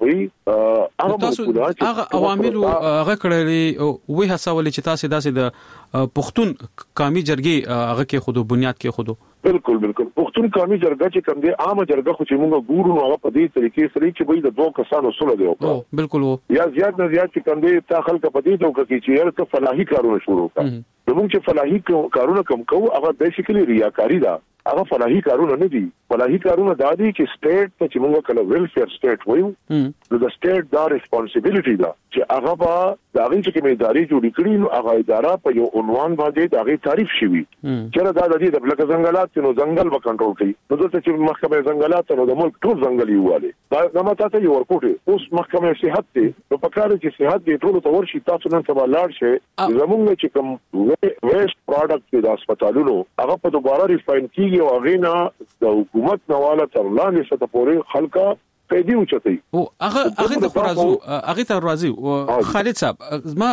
به هغه هغه عوامل هغه کړلې وې هڅول چې تاسو داسې د پښتون قومي جرګې هغه کې خودو بنیاد کې خودو بالکل بالکل پښتون قومي جرګه چې کوم دي عامه جرګه خو چې مونږ ګورو نو هغه په دې طریقې سره چې به د دوه کسانو سره دی او بالکل یا زیات نه زیات چې کوم دي تا خلک په دې توګه کې چې یو څه فلاحي کارونه شروع کړي نو موږ چې فلاحي کارونه کوم کوو هغه بیسیکلی ریاکاری ده هغه فلاحي کارونه نه دي فلاحي کارونه دا دي چې سټیټ ته چې موږ کله ویلفیر سټیټ وایو نو د سټیټ دا ریسپانسیبিলিټي ده چې هغه به دا غي چې کومه ادارې جوړې کړي نو هغه اداره په یو عنوان باندې دا غي تعریف شوی چې دا د دې د بلک ځنګلات نو ځنګل به کنټرول کوي نو دلته چې محکمه ځنګلات نو د ملک ټول ځنګل یواله دا نو ماته یو ورکوټ اوس محکمه صحت ته نو په کار کې صحت دې ټول ته ورشي تاسو نن سبا لاړ شي زموږ چې کوم ویسټ پروډکټ د هسپتالونو هغه په دوباره ریفاین کیږي او هغه نه د حکومت نواله تر لاندې څه پورې خلکا پیدا وچتي او هغه هغه ته راځو هغه ته راځو خالد صاحب ما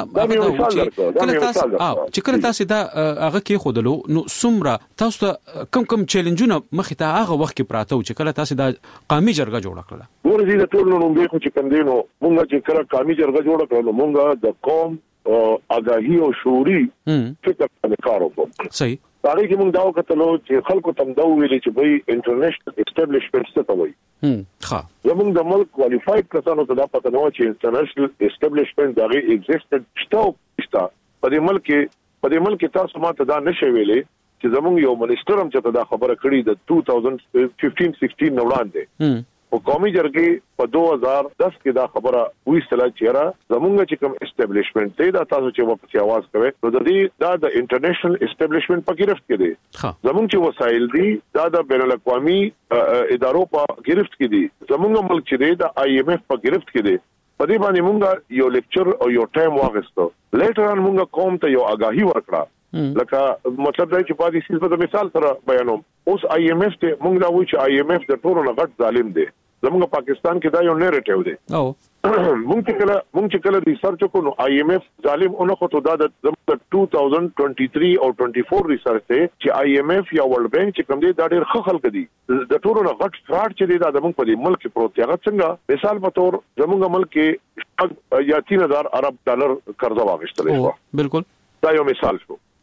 کله تاسو او چې کله تاسو دا هغه کې خودلو نو سمره تاسو کم کم چیلنجونه مخې ته هغه وخت کې پراته چې کله تاسو دا قومي جرګه جوړ کړل ورزي د ټول نو به خو چې کندینو مونږ چې کله قومي جرګه جوړ کړو مونږ د قوم اګاهي او شعوري فکر کارو کوو صحیح هغه کې موږ دا وکړو چې خلکو تم دا ویلي چې به انټرنیشنل اسټابلیشمنټ څه ته وایي هم ښه زموږ د ملک کوالیفاید کسانو ته دا پته نه و چې انټرنیشنل اسټابلیشمنټ دا غي ایگزیسټډ شته په دې ملک په دې ملک تاسو ماته دا نشي ویلي چې زموږ یو منیسټر هم چې دا خبره کړې د two thousand fifteen sixteen نو وړاندې او قومي جرګې په two thousand ten کې دا خبره وې سلا چیرې زمونږ چې کوم اسټابلیشمنټ دی دا تاسو چې په سیاواز کوي نو د دې دا د انټرنیشنل اسټابلیشمنټ په گرفت کې دی زمونږ چې وسایل دي دا د بین الاقوامي ادارو په گرفت کې دي زمونږ ملک چې دی د آی ایم ایف په گرفت کې دی په دې باندې مونږ یو لیکچر او یو ټایم واغستو لیټر ان مونږ قوم ته یو آگاهی ورکړه لکه مطلب دا چې په دې سیس په مثال سره بیانوم اوس آی ایم ایف ته مونږ دا وایو چې آی ایم ایف د ټولو نه غټ ظالم دی زموږ پاکستان کې دا یو نیریټیو دی او مونږ چې کله مونږ چې کله ریسرچ وکړو آی ایم ایف ظالم اونې خو ته دا د two thousand twenty-three او twenty-four ریسرچ ته چې آی ایم ایف یا ورلد بانک چې کوم دی دا ډېر ښه خلک دي د ټولو نه غټ فراډ چې دی دا زموږ په دې ملک کې پروت دی هغه څنګه مثال په تور زموږ ملک کې یا three thousand ارب ډالر قرضه واغښتل شو بالکل دا یو مثال شو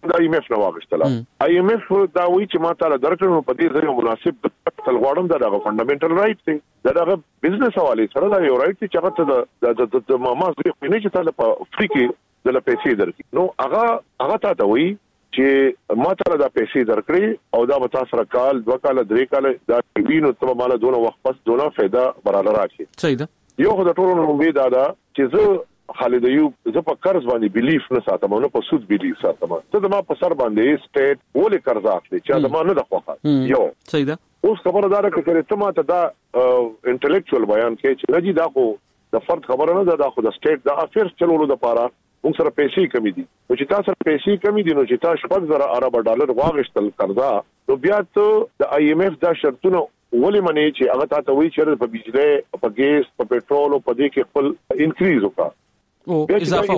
د آی ایم ایف نو واغشتله آی ایم ایف دا وی چې ما تعالی درکړو په دې ځای مناسب تل غواړم دا د فندامنټل رائټ دی دا د بزنس حواله سره دا یو رائټ چې هغه ته د د ماما زه نه چې تعالی په فری کې د پیسې درکې نو هغه هغه ته وی چې ما ته دا پیسې درکړي او دا به تاسو سره کال دوه کال درې کال دا وینو ته مال دونه وخت پس دونه फायदा براله راشي صحیح ده یو خو د ټولو نو امید ده چې زه خالد ایوب زه په قرض باندې بیلیف نه ساتم نو په سود بیلیف ساتم ته ما په سر باندې سټیټ ولې قرض اخلي چې دا ما نه د خوخه یو صحیح ده اوس خبردار کړي ته ما ته دا انټلیکچوال بیان کې چې رجی دا خو د فرد خبره نه ده دا خو د سټیټ د افیرز چلولو لپاره موږ سره پیسې کمی دي نو چې تاسو سره پیسې کمی دي نو چې تاسو شپږ زره ارب ډالر واغشتل قرضا نو بیا ته د آی ایم ایف دا شرطونه ولې منی چې هغه تاسو وایي چې په بجلی په ګیس په پېټرول او په دې کې خپل انکریز وکړه او اضافه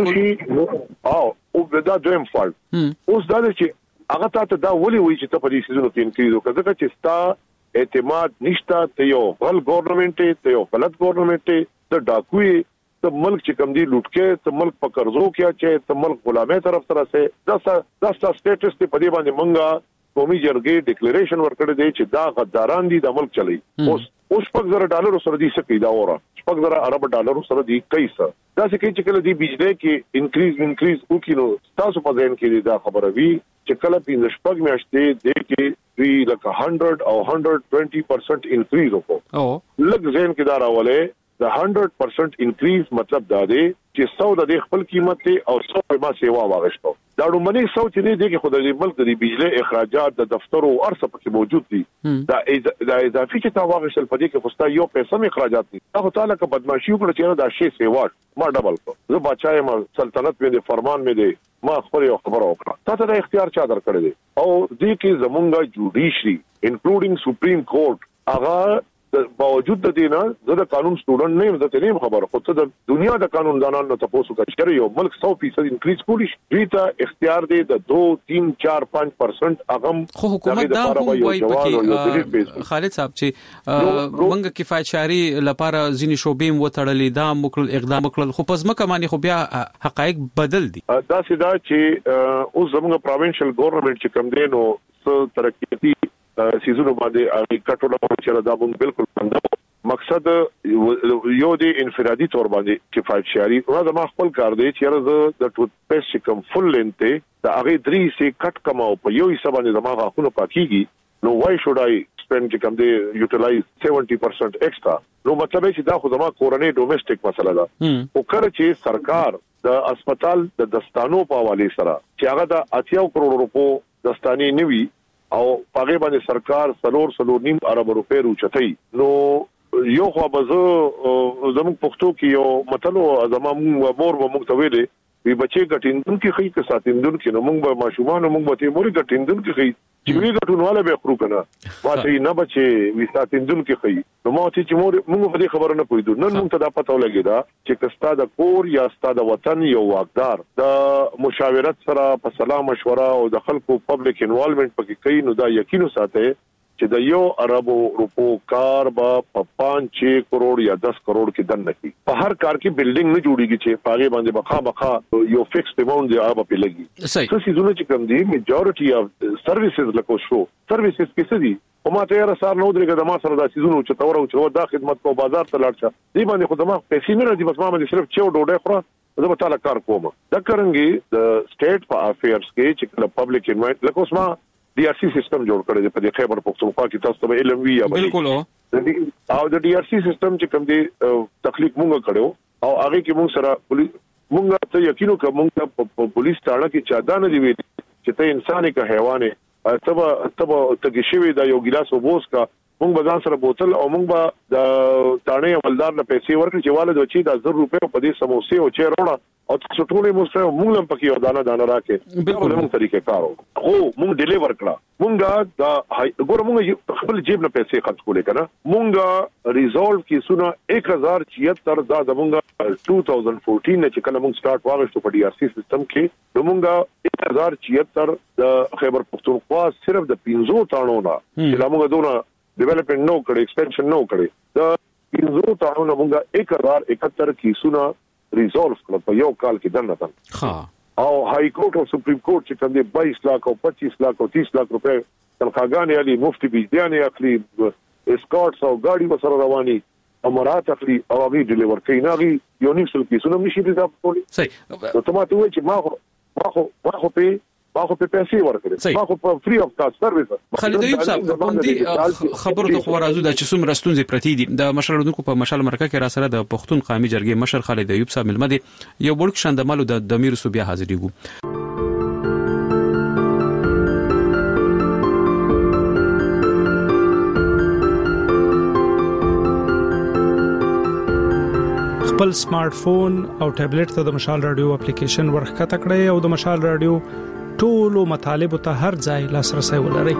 وکړه او او دا دویم فالټ اوس دا چې هغه تاسو دا ولې وایي چې ته په دې سيزونو کې انکریز وکړه ځکه چې ستا اعتماد نشته ته یو غل ګورنمنت ته یو غلط ګورنمنت ته ډاکوي ته ملک چې کم دی لوټ کې ته ملک په قرضو کې چې ته ملک غلامه طرف سره سه دا دا سټیټس ته په دې باندې منګه قومي جرګې ډیکلیریشن ورکړی دی چې دا غداران دي د ملک چلی اوس اوس په زره ډالر سره دي څه پیدا وره په زره ارب ډالر سره دي کیسه دا څه کې چې کله دی بجلی کې انکریز انکریز وکړو تاسو په ځین کې دا خبره وی چې کله پینځه شپږ میاشتې د کې دوی لکه هندرد او هندرد ټوئنټي پرسنټ انکریز وکړو او لږ ځین کې دا راولې د هندرد پرسنټ انکریز مطلب دا دی چې سو د خپل قیمت ته او سو په ما سیوا واغشتو دا رومني سو چې دی کې خدای دې ملک د بجلی اخراجات د دفتر او ارسه پکې موجود دي دا دا اضافي چې تا واغشتل په دې کې خوستا یو پیسې م اخراجات دي هغه تعالی که بدمعشي وکړه چې دا شی سیوا ما ډبل کو زه بچای ما سلطنت مې د فرمان مې دی ما خپل یو خبر وکړه تاسو د اختیار چا درکړی دی او دې کې زمونږه جوډیشري انکلودینګ سپریم کورټ هغه باوجود د دینه زه د قانون سټوډنټ نه یم زه ته نه خبره خو ته د دنیا د قانوندانانو نه تاسو کا چې یو ملک سو فیصد انکریز کولی دوی ته اختیار دی د دو تین چار پنځه پرسنټ اغم خو حکومت دا هم وایي پکې خالد صاحب چې موږ کفایت شهري لپاره ځینی شوبې وتړلې دا مکل اقدام وکړل خو پس مکه باندې خو بیا حقایق بدل دي دا سیدا چې اوس زموږ پروینشل ګورنمنت چې کوم دی نو څه ترقیتی سیزونو باندې اړي کټوله چې دا مونږ بالکل څنګه مقصد یو دی انفرادي تور باندې کفایت شهري دا ما خپل کار دی چې زه د ټوت پیسټ کوم فل لینته دا هغه درې سي کټ کماو په یو حساب باندې زما غاښونه پاکيږي نو وای شود آی سپند چې کوم دی یوټیلایز سیونټي پرسنټ ایکسترا نو مطلب چې دا خو زما کورنۍ ډومېسټک مسله ده او کله چې سرکار د هسپتال د دستانو په حواله سره چې هغه د اتیا کروڑ روپو دستانی نیوي او پاګې باندې سرکار سلور سلور نیم ارب روپے روچتای نو یو خو به زه زموږ پښتو کې یو متلو زموږ مور و موږ ته ویلې وی بچي ګټیندون کې خې کې ساتیندون کې نو موږ به ماشومان موږ به ته موري ګټیندون کې خې چې وی ګټونواله به خرو کنه واته نه بچي وی ساتیندون کې خې نو ما چې مور موږ په دې خبره نه پوهیدو نن موږ ته دا پته ولګی دا چې کستا د کور یا ستا د وطن یو واقدار د مشاورت سره په سلام مشوره او د خلکو پبلک انوالومنت پکې کوي نو دا یقینو ساته چې د یو اربو روپو کار با په پانچ کروڑ یا دس کروڑ کې دن نکي په هر کار کې بلډینګ نه جوړیږي چې پاګې باندې بخا بخا یو فکس اماونت دی هغه په لګي څه سيزونه چې کوم دي میجورټي اف سرویسز لکه شو سرویسز کې څه دي او ما ته رسار نو درګه د ما سره د سيزونو چې تور او چې دا خدمت کو بازار ته لاړ شه دی باندې خو دماغ پیسې نه راځي بس ما باندې صرف چو ډوډۍ خورا زه به تعالی کار کوم دا کرنګي د سټیټ په افیرز کې چې پبلک انوایټ لکه اوس ما D R C system जोड़ करे په دې خیبر پختونخوا کې تاسو ته علم وی یا بالکل او د D R C system چې کوم دی تخلیق مونږ کړو او هغه کې مونږ سره مونږ ته یقینو کوم مونږ په پولیس تاړه کې چادا نه دی وی چې ته انسان که حیوان تبا تبا ته شوی دا یو ګلاس وبوس کا مونږ بازار سره بوتل او مونږ به د تاړې عملدار نه پیسې ورکړي چې والد وچی د زر روپے په دې سموسې او چیر وړه او څو ټولې مو مونږ لم پکې ودانه دانه راکې بالکل موږ طریقې کارو خو مونږ ډیلیور کړه مونږ دا ګور مونږ خپل جیب نه پیسې خرڅ کولې کنه مونږ ریزولف کې سونه एक हज़ार छिहत्तर دا زمونږ دو हज़ार چودہ نه چې کله مونږ سٹارټ واغښتو په D R C سیستم کې نو مونږ एक हज़ार छिहत्तर د خیبر پختونخوا صرف د پینځو تاڼو نه چې موږ دونه ډیولپمنٹ نو کړي ایکسپینشن نو کړي د پینځو تاڼو نه مونږ एक हज़ार इकहत्तर کې سونه ریزولف کړ په یو کال کې دنه دن ها او های کورټ او سپریم کورټ چې کوم دی باییس لک او پچیس لک او تیس لک روپے تنخواګانې علي مفتي بيدانې اخلي اسکارټس او ګاډي وسره رواني امارات اخلي او هغه ډیلیور کوي نه غي یو نیم سل پیسونه نشي دي دا پولي صحیح نو ته ماته وایي چې ما خو ما خو ما خو په ما خو په پیسې ورکړم ما خو په فری اف کاسټ سرویس خالد ایوب صاحب کوم دي خبرو ته خو راځو د چې څومره ستونزې پرتی دي د مشرانو په مشال مرکه کې را سره د پښتون قومي جرګې مشر خالد ایوب صاحب ملمدي یو بل شاندمالو د دمیر صوبیا حاضرېګو خپل سمارټ فون او ټابلیټ ته د مشال رادیو اپلیکیشن ورخکته کړئ او د مشال رادیو ټولو مطالب ته هر ځای لاسرسي ولرئ.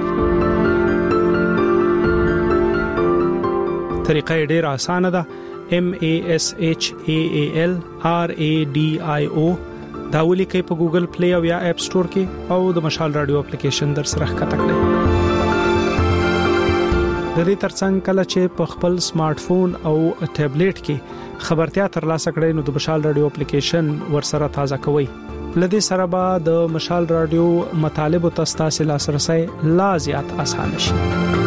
طریقه ډیره اسانه ده. M A S H A A L R A D I O دا ولیکئ په ګوګل پلی او یا اپ سٹور کې او د مشال رادیو اپلیکیشن در سره ښکته کړئ. د دې ترڅنګ کله چې په خپل سمارټ فون او ټابلیټ کې خبرتیا ترلاسه کړئ نو د مشال رادیو اپلیکیشن ورسره تازه کوئ. لدې سره به د مشال رادیو مطالب او تاسو لاسرسي لا زیات اسانه شي.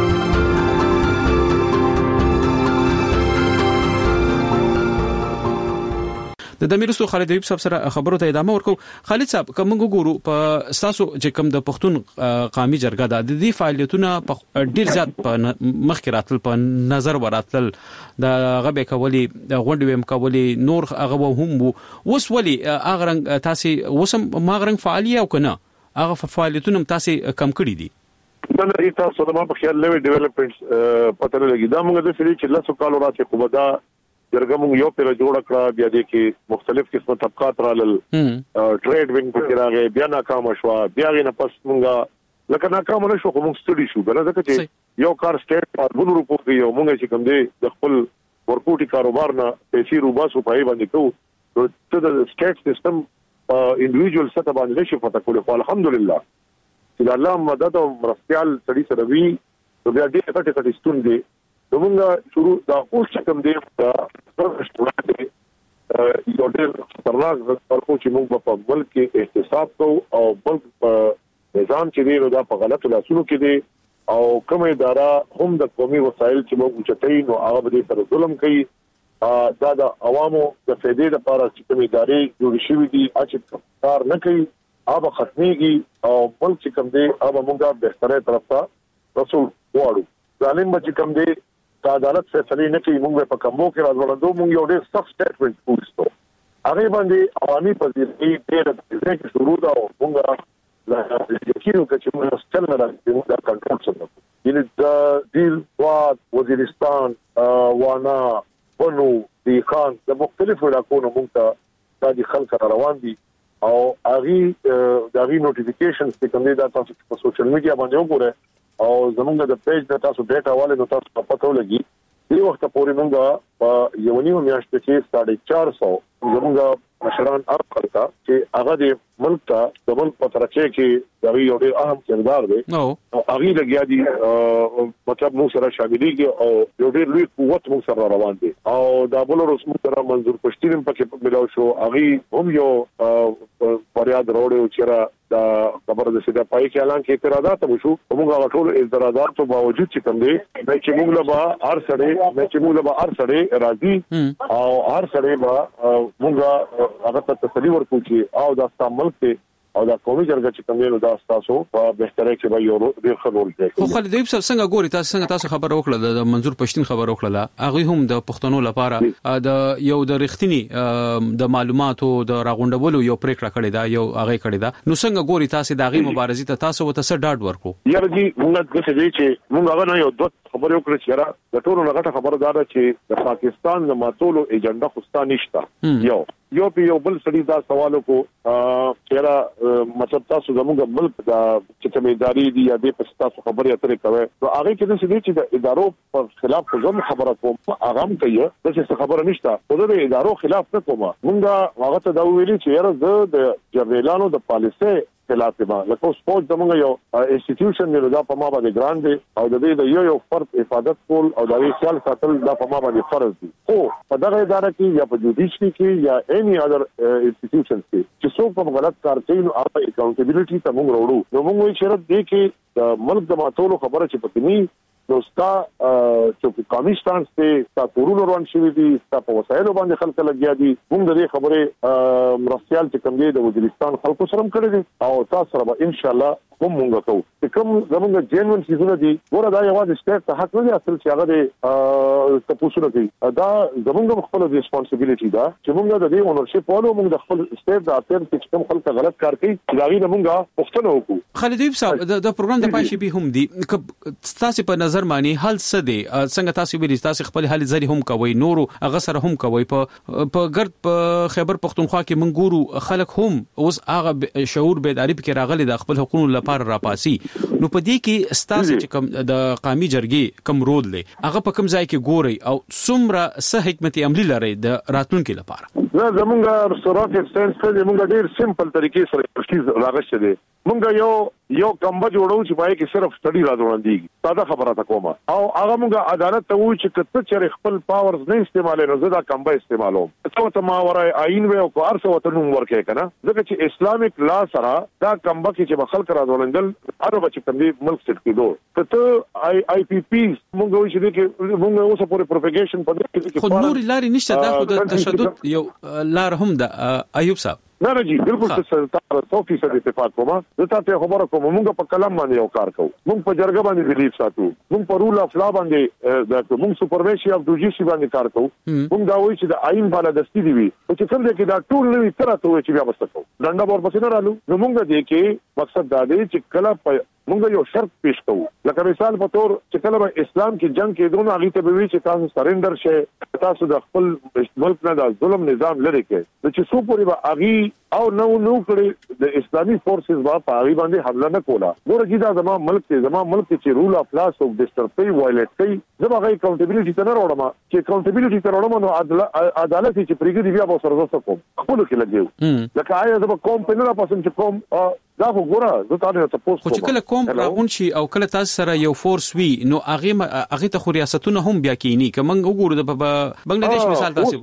د دمیرستو خالد ایوب صاحب سره خبرو ته ادامه ورکو. خالد صاحب کوم ګورو په تاسو چې کوم د پښتون قومي جرګه د دې فعالیتونو په ډیر زیات په مخکې راتل په نظر وراتل د غبې کولي غونډې ویم کولي نور هغه هم وس ولي هغه رنګ تاسو وسم ماغرنګ فعالیت او کنه هغه فعالیتونو تاسو کم کړی دي. دا نه تاسو د ما په خیال لوي ډیولپمنټس پته لګی دا موږ د سړي چې لاسو کالو راځي خو دا جرګه موږ یو پیره جوړ کړه بیا دې کې مختلف قسمه طبقات رالل ټریډ وینګ په راغی بیا ناکام شو بیا غي نه پس موږ لکه ناکام نه شو کوم سټډي شو بل دا چې یو کار سټیټ په بل روپو کې یو موږ چې کوم دې د خپل ورکوټي کاروبار نه پیسې روباسو په باندې کوو ته د سټیټ سیستم انډیویډوال سره باندې شي پته کول خو الحمدلله چې الله مدد او مرستيال سړي سره وی نو بیا دې ټټه ټټه ستوندې دومره شروع دا اوس کوم دی دا رسټورانټ دی یو ډېر خطرناک ورکو چې موږ په ملک کې احتساب کوو او ملک په نظام چې دی نو دا په غلطو لاسونو کې دی او کوم اداره هم د قومي وسایل چې موږ چټي نو هغه به سره ظلم کوي دا د عوامو د فائدې لپاره چې کوم ادارې جوړ شوې دي چې کار نه کوي هغه ختميږي او ملک چې کوم دی هغه موږ بهتره طرف ته رسول وړو ظالم چې کوم دی د عدالت فیصله نه کوي موږ په کومو کې راځو موږ یو ډېر سخت سټیټمنټ کوو هغه باندې عوامي پذیري ډېر د شروع دا موږ لا یقینو چې موږ ستل نه راځو دا کنټرول سره یعنی د دیل واد وزیرستان وانا بنو دی خان د مختلفو علاقو موږ ته د خلک روان دي او اغي د اغي نوټیفیکیشنز چې کوم دي دا تاسو په سوشل میډیا باندې وګورئ او زمونږ د پیج د تاسو ډیټا والے نو تاسو په پته ولګي دې وخت پورې موږ په یو نیو میاشت کې ساڑھے چار سو زمونږ مشران ارقل کا چې هغه د ملک ته د ملک په ترڅ کې د یو ډېر اهم کردار دی او هغه لګیا دي مطلب موږ سره شاملېږي او یو ډېر لوی قوت موږ سره روان دي او دا بل رسمو سره منظور پښتين په کې ملاو شو هغه هم یو فریاد وروړو چې دا خبره د سیده پای کې اعلان کې اعتراضات وشو موږ غټول اعتراضات په باوجود چې کوم دي چې موږ له با هر سره چې موږ له با هر سره راځي او هر سره با موږ هغه ته تسلی ورکو چې او دا ستاسو ملک ته او دا قومي جرګه چې کوم نو دا تاسو په بهتره کې به یو ډیر خبرول کوي. خو خالد ایوب صاحب څنګه ګوري تاسو څنګه تاسو خبر وکړه د منظور پښتين خبر وکړه هغه هم د پښتنو لپاره د یو د رښتینی د معلوماتو د راغونډولو یو پریکړه کړې ده یو هغه کړې ده نو څنګه ګوري تاسو د هغه مبارزې ته تاسو وته څه ډاډ ورکو؟ یاره جی موږ د څه دی چې موږ هغه نه یو دوه خبرې وکړې چې را د ټولو لغټه خبره ده چې د پاکستان د ماتولو ایجنډا خوستا نشته یو یو په یو بل سړي دا سوالو کو چې را مطلب تاسو زموږ ملک دا چې کمیداري دي یا د تاسو خبرې اترې کوي نو هغه کې د څه چې د ادارو په خلاف کوم خبره کوم هغه هم کوي د څه خبره نشته خو د ادارو خلاف نه کوم موږ هغه ته دا ویلي چې یاره د جرنیلانو د پالیسي خلاف ما لکه سپورت زموږ یو انسټیټیوشن دی دا په ما باندې ګران دی او د دې د یو یو فرد حفاظت کول او د خیال ساتل دا په ما باندې فرض دي خو په دغه اداره کې یا په جوډیشري کې یا اني اذر انسټیټیوشن کې چې څوک په غلط کار کوي نو هغه اکاونټیبিলিټي ته موږ وروړو نو موږ یې شرط دی کې ملک د ماتولو خبره چې پکې نه نو ستا چې قومي سټانس ته تا تورونو روان شوی دي ستا په وسایلو باندې خلک لګیا دي موږ د دې خبره مرستيال چې کوم دی د وزیرستان خلکو سره کړی دي او تاسو سره به ان شاء الله کوم موږ کوو چې کوم زموږ جنون سيزونه دي ګوره دا یوازې سټیټ ته حق نه دی اصل چې هغه د تاسو نه کوي دا زموږ خپل ریسپانسیبিলিټي ده چې موږ د دې اونرشپ ولو موږ د خپل سټیټ د اثر چې کوم خلک غلط کار کوي دا غي موږ پښتنه وکړو خالد ایوب صاحب د پروګرام د پای شي به هم دي تاسو په نظر مانی حل څه دی څنګه تاسو ویل تاسو خپل حل زری هم کوي نورو هغه سره هم کوي په په ګرد په خیبر پختونخوا کې من ګورو خلک هم اوس هغه شعور بیداری کې راغلي د خپل حقوقو لپاره راپاسي نو په دې کې ستاسو چې کوم د قومي جرګې کوم رول لري هغه په کوم ځای کې ګوري او څومره څه حکمت عملی لري د راتلونکو لپاره زه زمونږ سورات اکسچینج ته موږ ډیر سمپل طریقې سره تشخیص راغښته دي موږ یو یو کمبه جوړو چې پای کې صرف سټډي راځوندېږي ساده خبره تا کومه او هغه موږ عدالت ته وایو چې کته چې خپل پاورز نه استعمالوي نو زه دا کمبه استعمالوم څه ته ما ورای آئین و او کار څه وته نو ورکه کنه ځکه چې اسلامیک لا سره دا کمبه کې چې خلک راځولندل هغه بچ په دې ملک څخه کېدو کته آی آی پی پی موږ وایو چې موږ اوسه پورې پروپاګیشن په دې کې خو نور لاري نشته دا خو د تشدد یو لار هم د ایوب صاحب نه نه جی بالکل څه سو فیصد اتفاق کوم زه تاسو خبره کوم موږ په کلام باندې یو کار کوو موږ په جرګه باندې بلیف ساتو موږ په رول اف لا باندې د موږ سپرویشن اف جوډیشي باندې کار کوو موږ دا وایي چې د آئین باندې دستي دی وي چې کوم ځای کې دا ټول نوې تر ته وي چې بیا وسته کوو ډنډه ور پسې نه رالو نو موږ دې کې مقصد دا دی چې کله موږ یو شرط پیش کوو لکه مثال په تور چې کله به اسلام کې جنگ کې دونه هغه ته به وی چې تاسو سرندر شئ تاسو د خپل ملک نه د ظلم نظام لري کې چې څو پورې به اغي او نو نو کړي د اسلامي فورسز با په اغي باندې حمله نه کولا ګوره چې دا زموږ ملک کې زموږ ملک چې رول اف لا سو ډیسټرپي وایلیټ کوي زموږ اکاونټیبিলিټي ته نه وروړم چې اکاونټیبিলিټي ته وروړم نو عدالت چې پریګي بیا به سره زسته کوم خپل کې لګیو لکه آیا زما کوم په نه پسند چې کوم دا وګوره زه تاسو ته پوسټ کوم چې کله کوم راغون شي او کله تاسو سره یو فورس وی نو هغه هغه ته خو ریاستونه هم بیا کینی که موږ وګورو د بنگلاديش مثال تاسو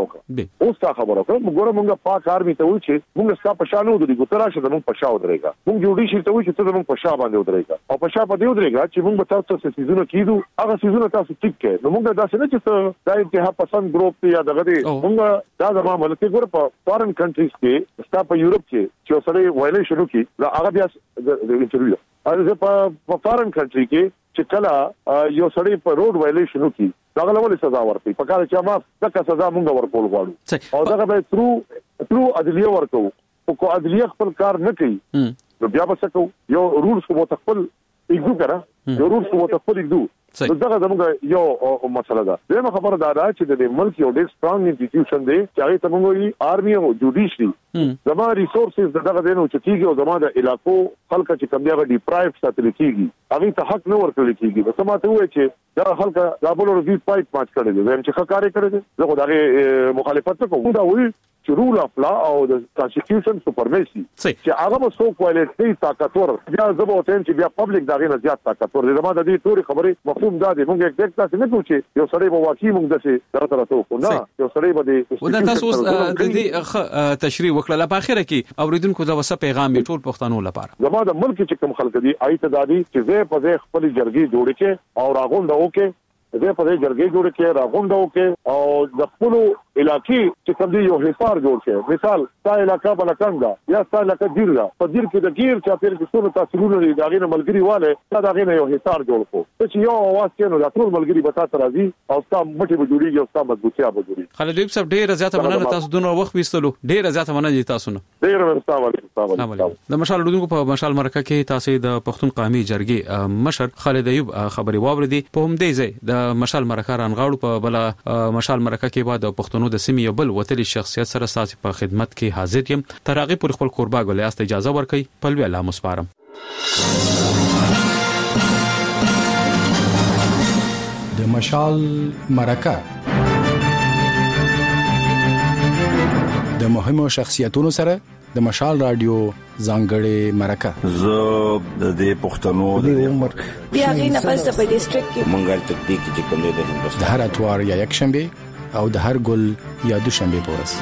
اوس تا خبره کوم وګوره موږ پاک آرمي ته وایو چې موږ ستا په شانو د ګوترا شه د موږ په شاو درېګا موږ جوړی شي ته وایو چې ته موږ په شاو باندې ودرېګا او په شاو باندې ودرېګا چې موږ تاسو څه سيزونه کیدو هغه سيزونه تاسو ټیک کړئ نو موږ دا څه نه چې دا انتها پسند ګروپ یا دغه دی موږ دا د ما ملک ګور په فارن کنټریز کې ستا په یورپ کې چې سره وایلیشن وکي دا هغه بیا د انټرویو هغه په فارن کنټری کې چې کله یو سړی په روډ وایلیشن وکي دا غلول سزا ورکړي په کار چې ما دغه سزا موږ ورکول غواړو او دغه به ترو ترو عدلیه ورکو او کو عدلیه خپل کار نه کوي نو بیا به څه کوو یو رولز کو متخپل ایګو کړه یو رولز کو متخپل ایګو نو دغه زموږ یو مسله ده دغه خبره دا ده چې د ملک یو ډېر سترونګ انسټیټیوشن دی چې هغه ته موږ آرمي او جوډیشري زما ریسورسز دغه دینو چې کیږي او زما د علاقو خلک چې کوم دی ډیپرایو ساتل کیږي هغه ته حق نه ورکړل کیږي نو سماته وایي چې دا خلک د بل ورځي پایپ ماچ کړي دي چې ښه کار کوي زه خو دغه مخالفت کوم دا وایي چې رول اف لا او د کانسټیټیوشن سپرمیسي چې هغه به سو کوالټ دی طاقتور بیا زبو ته چې بیا پبلک دغه نه زیات طاقتور دي زما د دې ټول خبرې مفهوم دا دی موږ ایگزیکټ تاسو نه کوو چې یو سړی به واقعي موږ دسه دا تر ته کو نه یو سړی به دې ودا تاسو د دې تشریح وکړه په اخره کې اوریدونکو دا وسه پیغام ټول پښتنو لپاره زما د ملک چې کوم خلک دي آی ته دادي چې زه په ځای خپل جرګي جوړ کې او راغونډه وکړي زه په دې جرګي جوړ کې راغونډه وکړي او د خپل علاقې چې کوم دی یو حصار جوړ کړي مثال تا علاقہ بلکانګا یا تا علاقہ ډیرلا په دیر کې د گیر چې پیر کې څو تاثیرونه لري دا غینه ملګری والے دا دا غینه یو حصار جوړ کو چې یو आवाज کې نو د ټول ملګری بتا تر راځي او تا مټي به جوړیږي او تا مضبوطیا به جوړیږي خالد ایوب صاحب ډیر زیاته مننه تاسو دونه وخت وستلو ډیر زیاته مننه تاسو نه ډیر مننه د مشال لودونکو په مشال مرکه کې تاسو د پښتون قومي جرګې مشر خالد ایوب خبري واوریدي په هم دی ځای د مشال مرکه رانغاړو په بل مشال مرکه کې بعد پښتونو د سیمې بل وتلی شخصیت سره ساسي په خدمت کې حاضر یم تر هغه پر خپل قربا غولیاست اجازه ورکړي په لوی الله مسپارم د مشال مرکه د مهمو شخصیتونو سره د مشال رادیو ځانګړې مرکه زه د دې پښتنو د عمر بیا غي نه پس په ډیسټریکټ کې مونږه تکتیک چې کوم دی د هندوستان د هر اتوار یا یک شنبه او د هر ګل یا دوشنبه پورس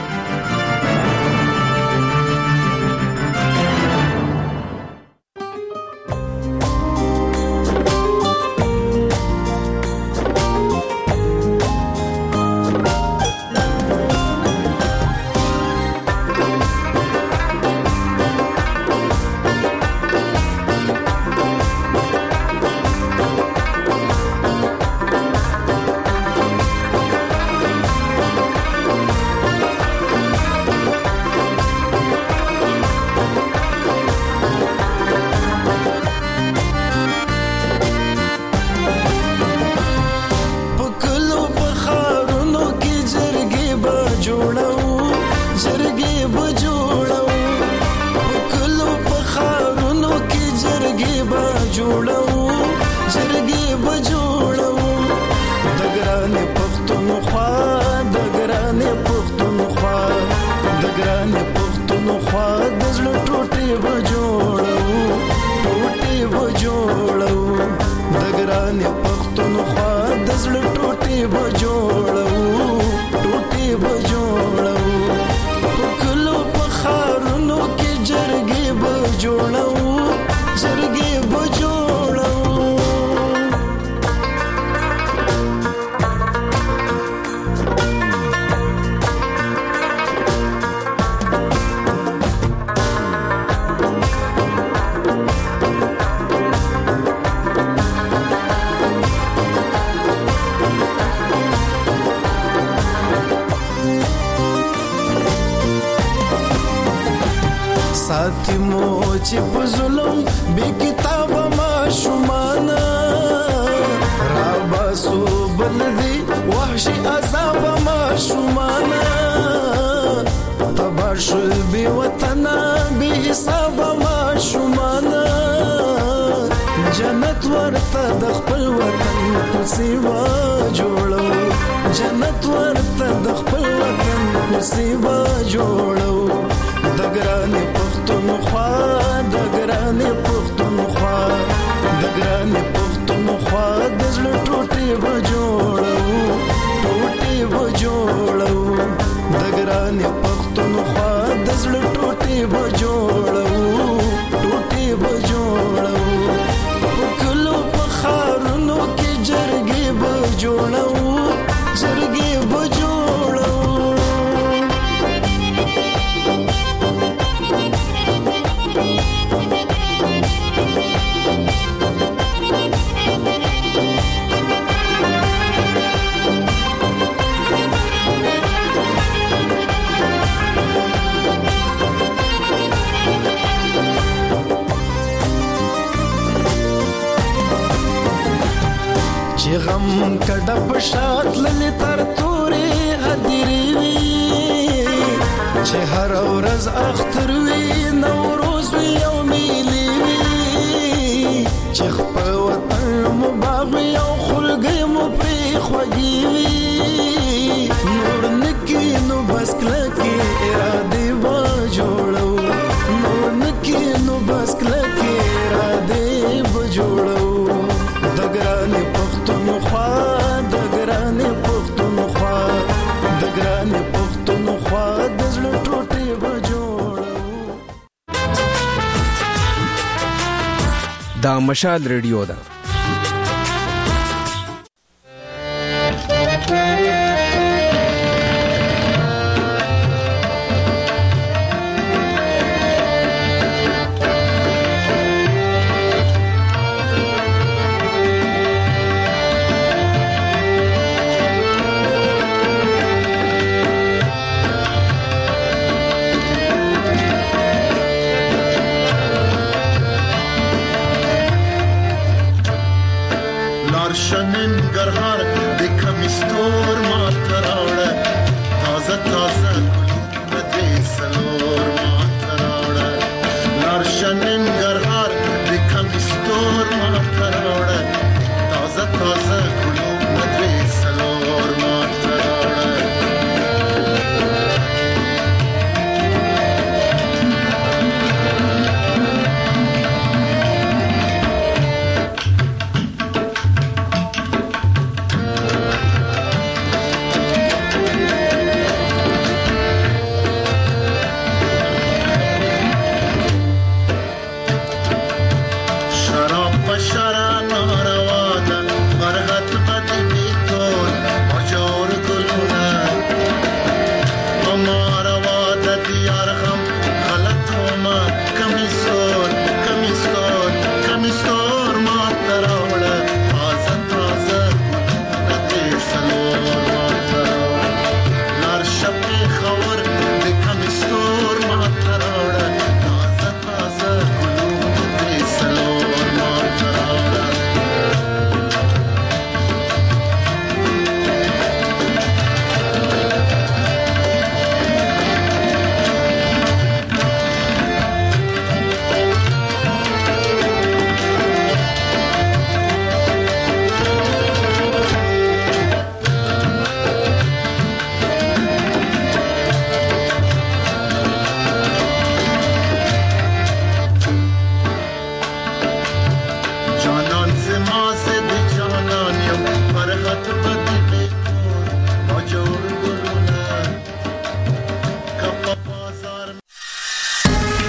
دا مشال ریډیو ده. تازه تازه گلونه دی سلور ما